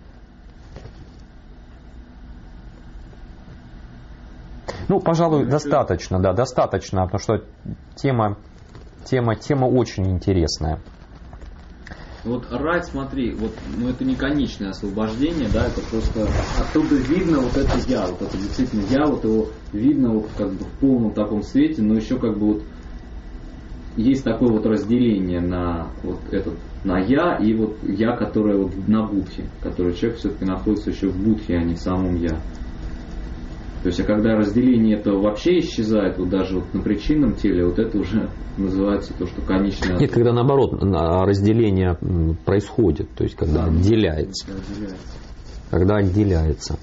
Ну, пожалуй, достаточно, да, достаточно, потому что тема, тема, тема очень интересная. Вот рай, смотри, вот, ну это не конечное освобождение, да, это просто оттуда видно вот это я, вот это действительно я, вот его видно вот как бы в полном таком свете, но еще как бы вот есть такое вот разделение на вот этот, на я и вот я, которое вот на будхе, который человек все-таки находится еще в будхе, а не в самом я. То есть, а когда разделение это вообще исчезает, вот даже вот на причинном теле, вот это уже называется то, что конечное... Нет, когда наоборот разделение происходит, то есть когда да, отделяется. отделяется. Когда отделяется.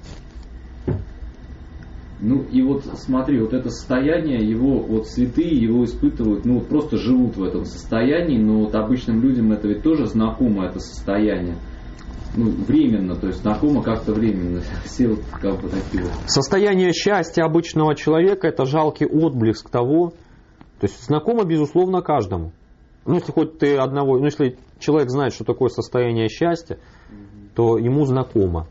Ну и вот смотри, вот это состояние, его вот святые его испытывают, ну вот просто живут в этом состоянии, но вот обычным людям это ведь тоже знакомо, это состояние. Ну, временно, то есть знакомо как-то временно. Все вот как бы такие вот. Состояние счастья обычного человека — это жалкий отблеск того, то есть знакомо, безусловно, каждому. Ну, если хоть ты одного, ну, если человек знает, что такое состояние счастья, mm-hmm. то ему знакомо.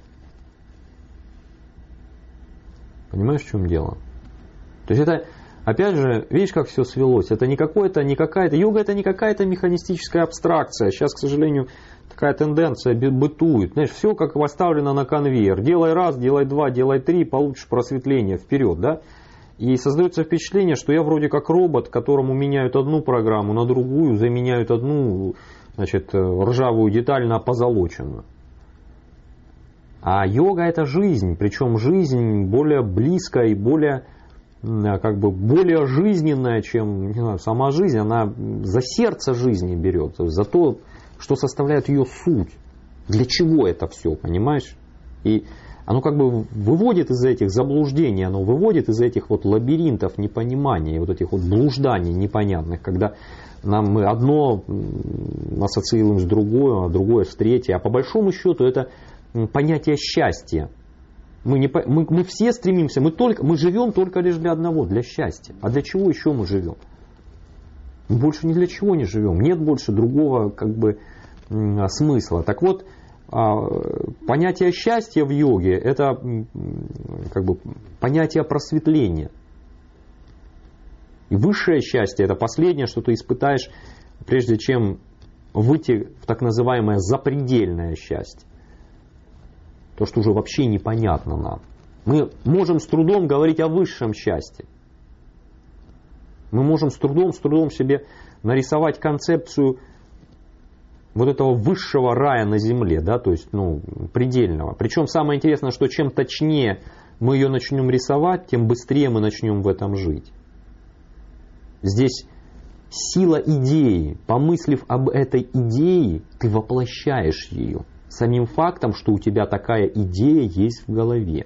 Понимаешь, в чем дело? То есть это, опять же, видишь, как все свелось. Это не какое-то, не какая-то, йога это не какая-то механистическая абстракция. Сейчас, к сожалению, такая тенденция бытует. Знаешь, все как поставлено на конвейер. Делай раз, делай два, делай три, получишь просветление вперед, да? И создается впечатление, что я вроде как робот, которому меняют одну программу на другую, заменяют одну, значит, ржавую деталь на позолоченную. А йога — это жизнь, причем жизнь более близкая и более, как бы, более жизненная, чем, не знаю, сама жизнь. Она за сердце жизни берет, за то, что составляет ее суть. Для чего это все, понимаешь? И оно как бы выводит из этих заблуждений, оно выводит из этих вот лабиринтов непонимания, вот этих вот блужданий непонятных, когда нам мы одно ассоциируем с другое, а другое с третьим. А по большому счету это понятие счастья. Мы, не, мы, мы все стремимся, мы, только, мы живем только лишь для одного, для счастья. А для чего еще мы живем? Мы больше ни для чего не живем. Нет больше другого как бы, смысла. Так вот, понятие счастья в йоге – это как бы, понятие просветления. И высшее счастье – это последнее, что ты испытаешь, прежде чем выйти в так называемое запредельное счастье. То, что уже вообще непонятно нам. Мы можем с трудом говорить о высшем счастье. Мы можем с трудом, с трудом себе нарисовать концепцию вот этого высшего рая на земле, да, то есть, ну, предельного. Причем самое интересное, что чем точнее мы ее начнем рисовать, тем быстрее мы начнем в этом жить. Здесь сила идеи. Помыслив об этой идее, ты воплощаешь ее. Самим фактом, что у тебя такая идея есть в голове.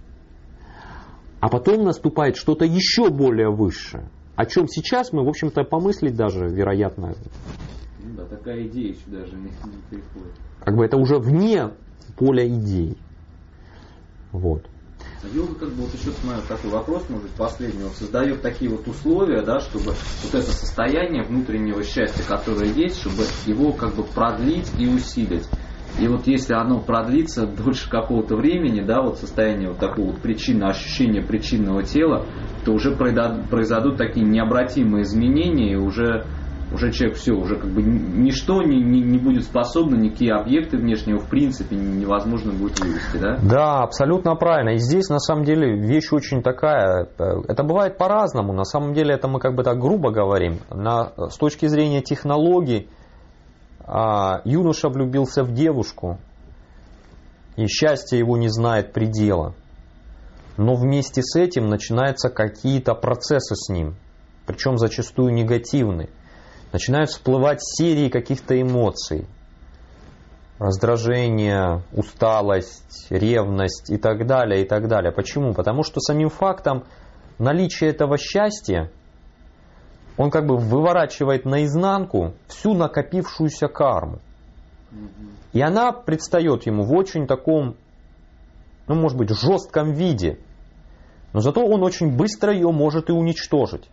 А потом наступает что-то еще более высшее, о чем сейчас мы, в общем-то, помыслить даже, вероятно... Ну да, такая идея еще даже не, не приходит. Как бы это уже вне поля идей. Вот. Йога, как бы, вот еще смотрю, такой вопрос, может быть, последний, вот создает такие вот условия, да, чтобы вот это состояние внутреннего счастья, которое есть, чтобы его как бы продлить и усилить. И вот если оно продлится дольше какого-то времени, да, вот состояние вот такого вот причинного, ощущения причинного тела, то уже произойдут такие необратимые изменения, и уже, уже человек все, уже как бы ничто не, не, не будет способно, никакие объекты внешнего в принципе невозможно будет вывести, да? Да, абсолютно правильно. И здесь на самом деле вещь очень такая, это бывает по-разному, на самом деле это мы как бы так грубо говорим, на, с точки зрения технологий. А юноша влюбился в девушку, и счастье его не знает предела. Но вместе с этим начинаются какие-то процессы с ним, причем зачастую негативные. Начинают всплывать серии каких-то эмоций. Раздражение, усталость, ревность и так далее, и так далее. Почему? Потому что самим фактом наличия этого счастья он как бы выворачивает наизнанку всю накопившуюся карму. И она предстает ему в очень таком, ну, может быть, жестком виде. Но зато он очень быстро ее может и уничтожить.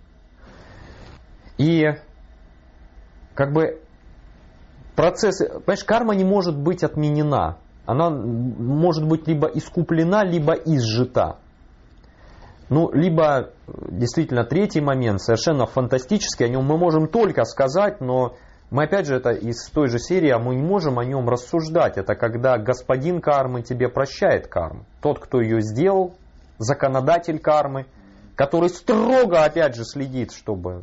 И как бы процесс, понимаешь, карма не может быть отменена. Она может быть либо искуплена, либо изжита. Ну, либо, действительно, третий момент, совершенно фантастический, о нем мы можем только сказать, но мы, опять же, это из той же серии, а мы не можем о нем рассуждать. Это когда господин кармы тебе прощает карму. Тот, кто ее сделал, законодатель кармы, который строго, опять же, следит, чтобы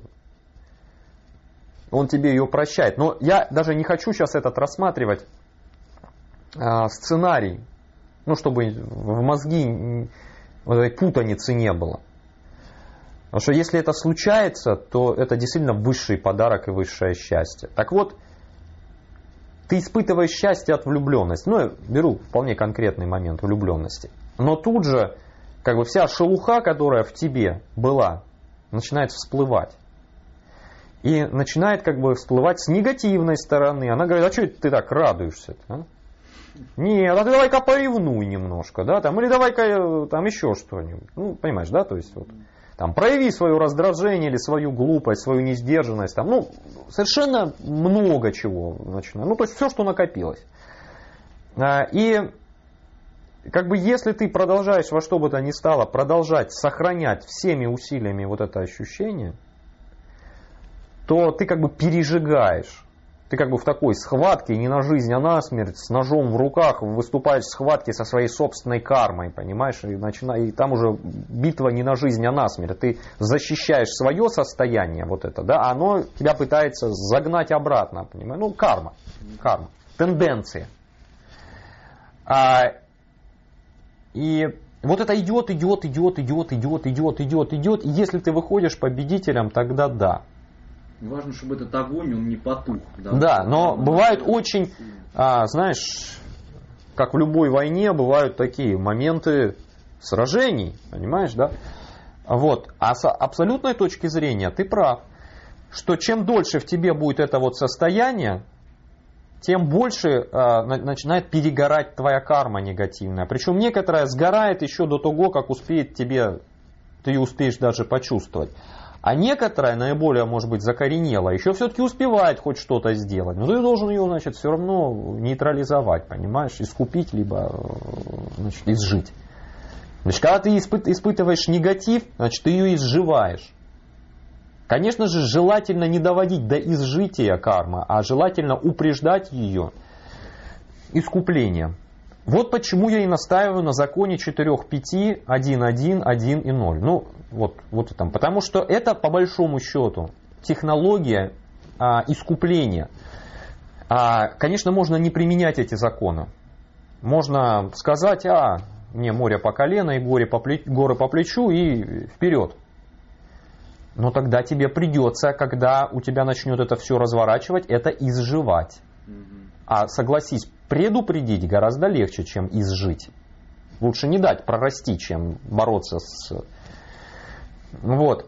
он тебе ее прощает. Но я даже не хочу сейчас этот рассматривать а, сценарий, ну, чтобы в мозги вот этой путаницы не было. Потому что если это случается, то это действительно высший подарок и высшее счастье. Так вот, ты испытываешь счастье от влюбленности. Ну, я беру вполне конкретный момент влюбленности. Но тут же, как бы вся шелуха, которая в тебе была, начинает всплывать. И начинает как бы всплывать с негативной стороны. Она говорит, а что ты так радуешься-то? А? Нет, а ты давай-ка поревнуй немножко, да, там, или давай-ка там еще что-нибудь. Ну, понимаешь, да, то есть вот, там, прояви свое раздражение или свою глупость, свою несдержанность, там, ну, совершенно много чего начинает. Ну, то есть все, что накопилось. И как бы если ты продолжаешь во что бы то ни стало продолжать сохранять всеми усилиями вот это ощущение, то ты как бы пережигаешь. Ты как бы в такой схватке, не на жизнь, а на смерть, с ножом в руках, выступаешь в схватке со своей собственной кармой, понимаешь? И, начина... и там уже битва не на жизнь, а на смерть. Ты защищаешь свое состояние, вот это, да, а оно тебя пытается загнать обратно, понимаешь? Ну, карма, карма, тенденция. А... И вот это идет, идет, идет, идет, идет, идет, идет, идет. И если ты выходишь победителем, тогда да. Важно, чтобы этот огонь, он не потух. Да, да, но бывают очень, а, знаешь, как в любой войне, бывают такие моменты сражений, понимаешь, да? Вот. А с абсолютной точки зрения ты прав, что чем дольше в тебе будет это вот состояние, тем больше э, начинает перегорать твоя карма негативная. Причем некоторая сгорает еще до того, как успеет тебе, ты ее успеешь даже почувствовать. А некоторая, наиболее, может быть, закоренела, еще все-таки успевает хоть что-то сделать. Но ты должен ее, значит, все равно нейтрализовать, понимаешь, искупить, либо, значит, изжить. Значит, когда ты испы- испытываешь негатив, значит, ты ее изживаешь. Конечно же, желательно не доводить до изжития кармы, а желательно упреждать ее искуплением. Вот почему я и настаиваю на законе четыре пять, один один, один и ноль. Ну, вот, вот там. Потому что это, по большому счету, технология а, искупления. А, конечно, можно не применять эти законы. Можно сказать, а, мне море по колено и горе по плечу, горы по плечу и вперед. Но тогда тебе придется, когда у тебя начнет это все разворачивать, это изживать. А согласись, предупредить гораздо легче, чем изжить. Лучше не дать прорасти, чем бороться с... Вот.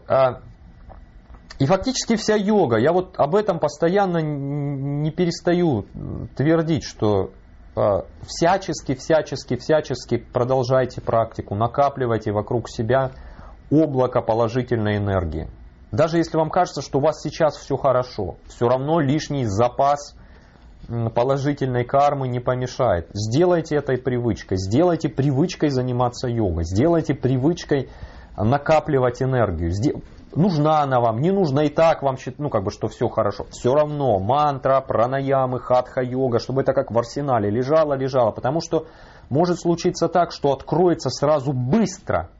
И фактически вся йога, я вот об этом постоянно не перестаю твердить, что всячески, всячески, всячески продолжайте практику, накапливайте вокруг себя облако положительной энергии. Даже если вам кажется, что у вас сейчас все хорошо, все равно лишний запас положительной кармы не помешает. Сделайте этой привычкой, сделайте привычкой заниматься йогой, сделайте привычкой накапливать энергию. Нужна она вам, не нужна, и так вам, ну как бы, что все хорошо. Все равно мантра, пранаямы, хатха-йога, чтобы это как в арсенале лежало, лежало. Потому что может случиться так, что откроется сразу быстро.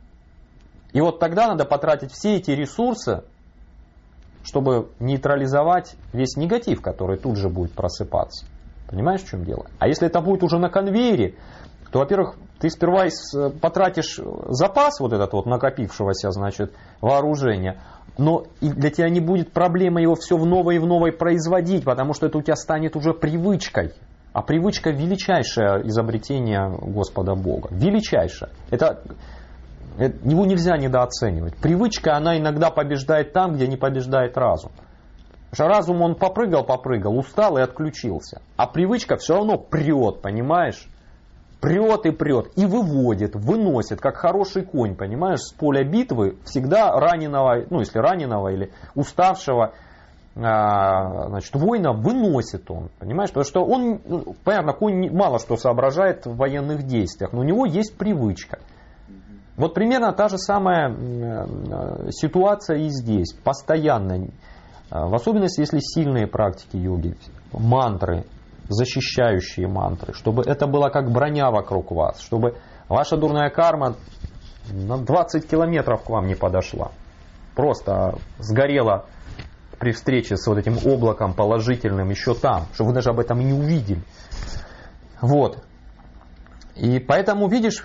И вот тогда надо потратить все эти ресурсы, чтобы нейтрализовать весь негатив, который тут же будет просыпаться. Понимаешь, в чем дело? А если это будет уже на конвейере, то, во-первых, ты сперва потратишь запас вот этот вот накопившегося, значит, вооружения, но и для тебя не будет проблемы его все в новой и в новой производить, потому что это у тебя станет уже привычкой. А привычка — величайшее изобретение Господа Бога. Величайшее. Это... Его нельзя недооценивать. Привычка, она иногда побеждает там, где не побеждает разум. Потому что разум, он попрыгал, попрыгал, устал и отключился. А привычка все равно прет, понимаешь? Прет и прет. И выводит, выносит, как хороший конь, понимаешь? С поля битвы всегда раненого, ну если раненого или уставшего, значит, воина выносит он, понимаешь? Потому что он, понятно, конь мало что соображает в военных действиях, но у него есть привычка. Вот примерно та же самая ситуация и здесь. Постоянно. В особенности, если сильные практики йоги. Мантры, защищающие мантры. Чтобы это было как броня вокруг вас. Чтобы ваша дурная карма на двадцать километров к вам не подошла. Просто сгорела при встрече с вот этим облаком положительным еще там. Чтобы вы даже об этом и не увидели. Вот. И поэтому, видишь,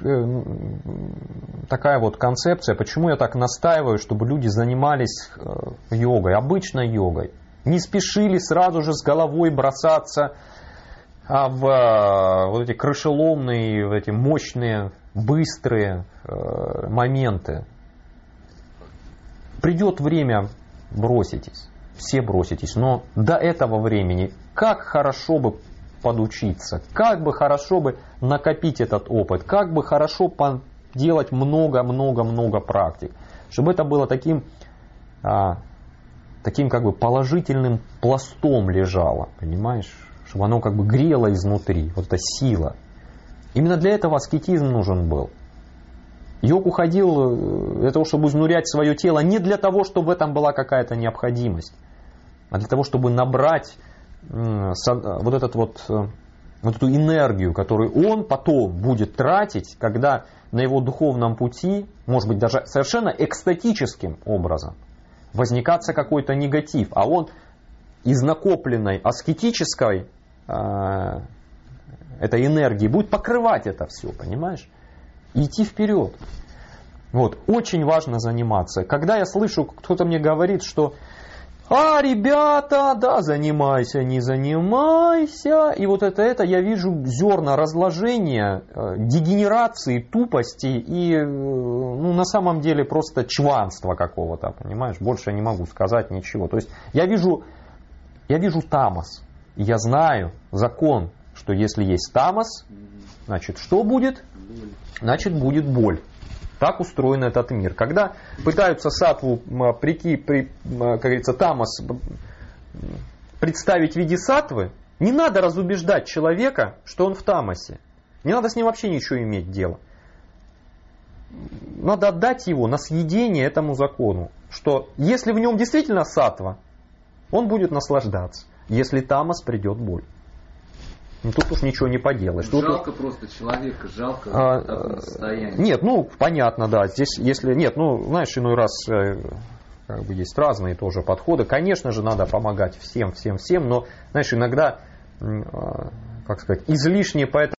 такая вот концепция, почему я так настаиваю, чтобы люди занимались йогой, обычной йогой. Не спешили сразу же с головой бросаться в вот эти крышеломные, в эти мощные, быстрые моменты. Придет время, броситесь, все броситесь, но до этого времени как хорошо бы подучиться, как бы хорошо бы накопить этот опыт, как бы хорошо делать много-много-много практик, чтобы это было таким, а, таким как бы положительным пластом лежало, понимаешь, чтобы оно как бы грело изнутри, вот эта сила. Именно для этого аскетизм нужен был. Йог уходил для того, чтобы изнурять свое тело, не для того, чтобы в этом была какая-то необходимость, а для того, чтобы набрать вот, этот вот, вот эту энергию, которую он потом будет тратить, когда на его духовном пути, может быть даже совершенно экстатическим образом, возникаться какой-то негатив, а он из накопленной аскетической э, этой энергии будет покрывать это все, понимаешь? И идти вперед. Вот. Очень важно заниматься. Когда я слышу, кто-то мне говорит, что а, ребята, да, занимайся, не занимайся. И вот это, это я вижу зерна разложения, дегенерации, тупости и, ну, на самом деле, просто чванства какого-то, понимаешь? Больше я не могу сказать ничего. То есть я вижу, я вижу тамос. И я знаю закон, что если есть тамос, значит, что будет? Значит, будет боль. Так устроен этот мир. Когда пытаются саттву, прики, при, как говорится, тамос представить в виде саттвы, не надо разубеждать человека, что он в тамосе. Не надо с ним вообще ничего иметь дело. Надо отдать его на съедение этому закону, что если в нем действительно саттва, он будет наслаждаться. Если тамос, придет боль. Ну, тут уж ничего не поделаешь. Жалко тут... просто человека, жалко а, в таком состоянии. Нет, ну, понятно, да. Здесь, если нет, ну, знаешь, иной раз как бы есть разные тоже подходы. Конечно же, надо помогать всем, всем, всем, но, знаешь, иногда, как сказать, излишне по этому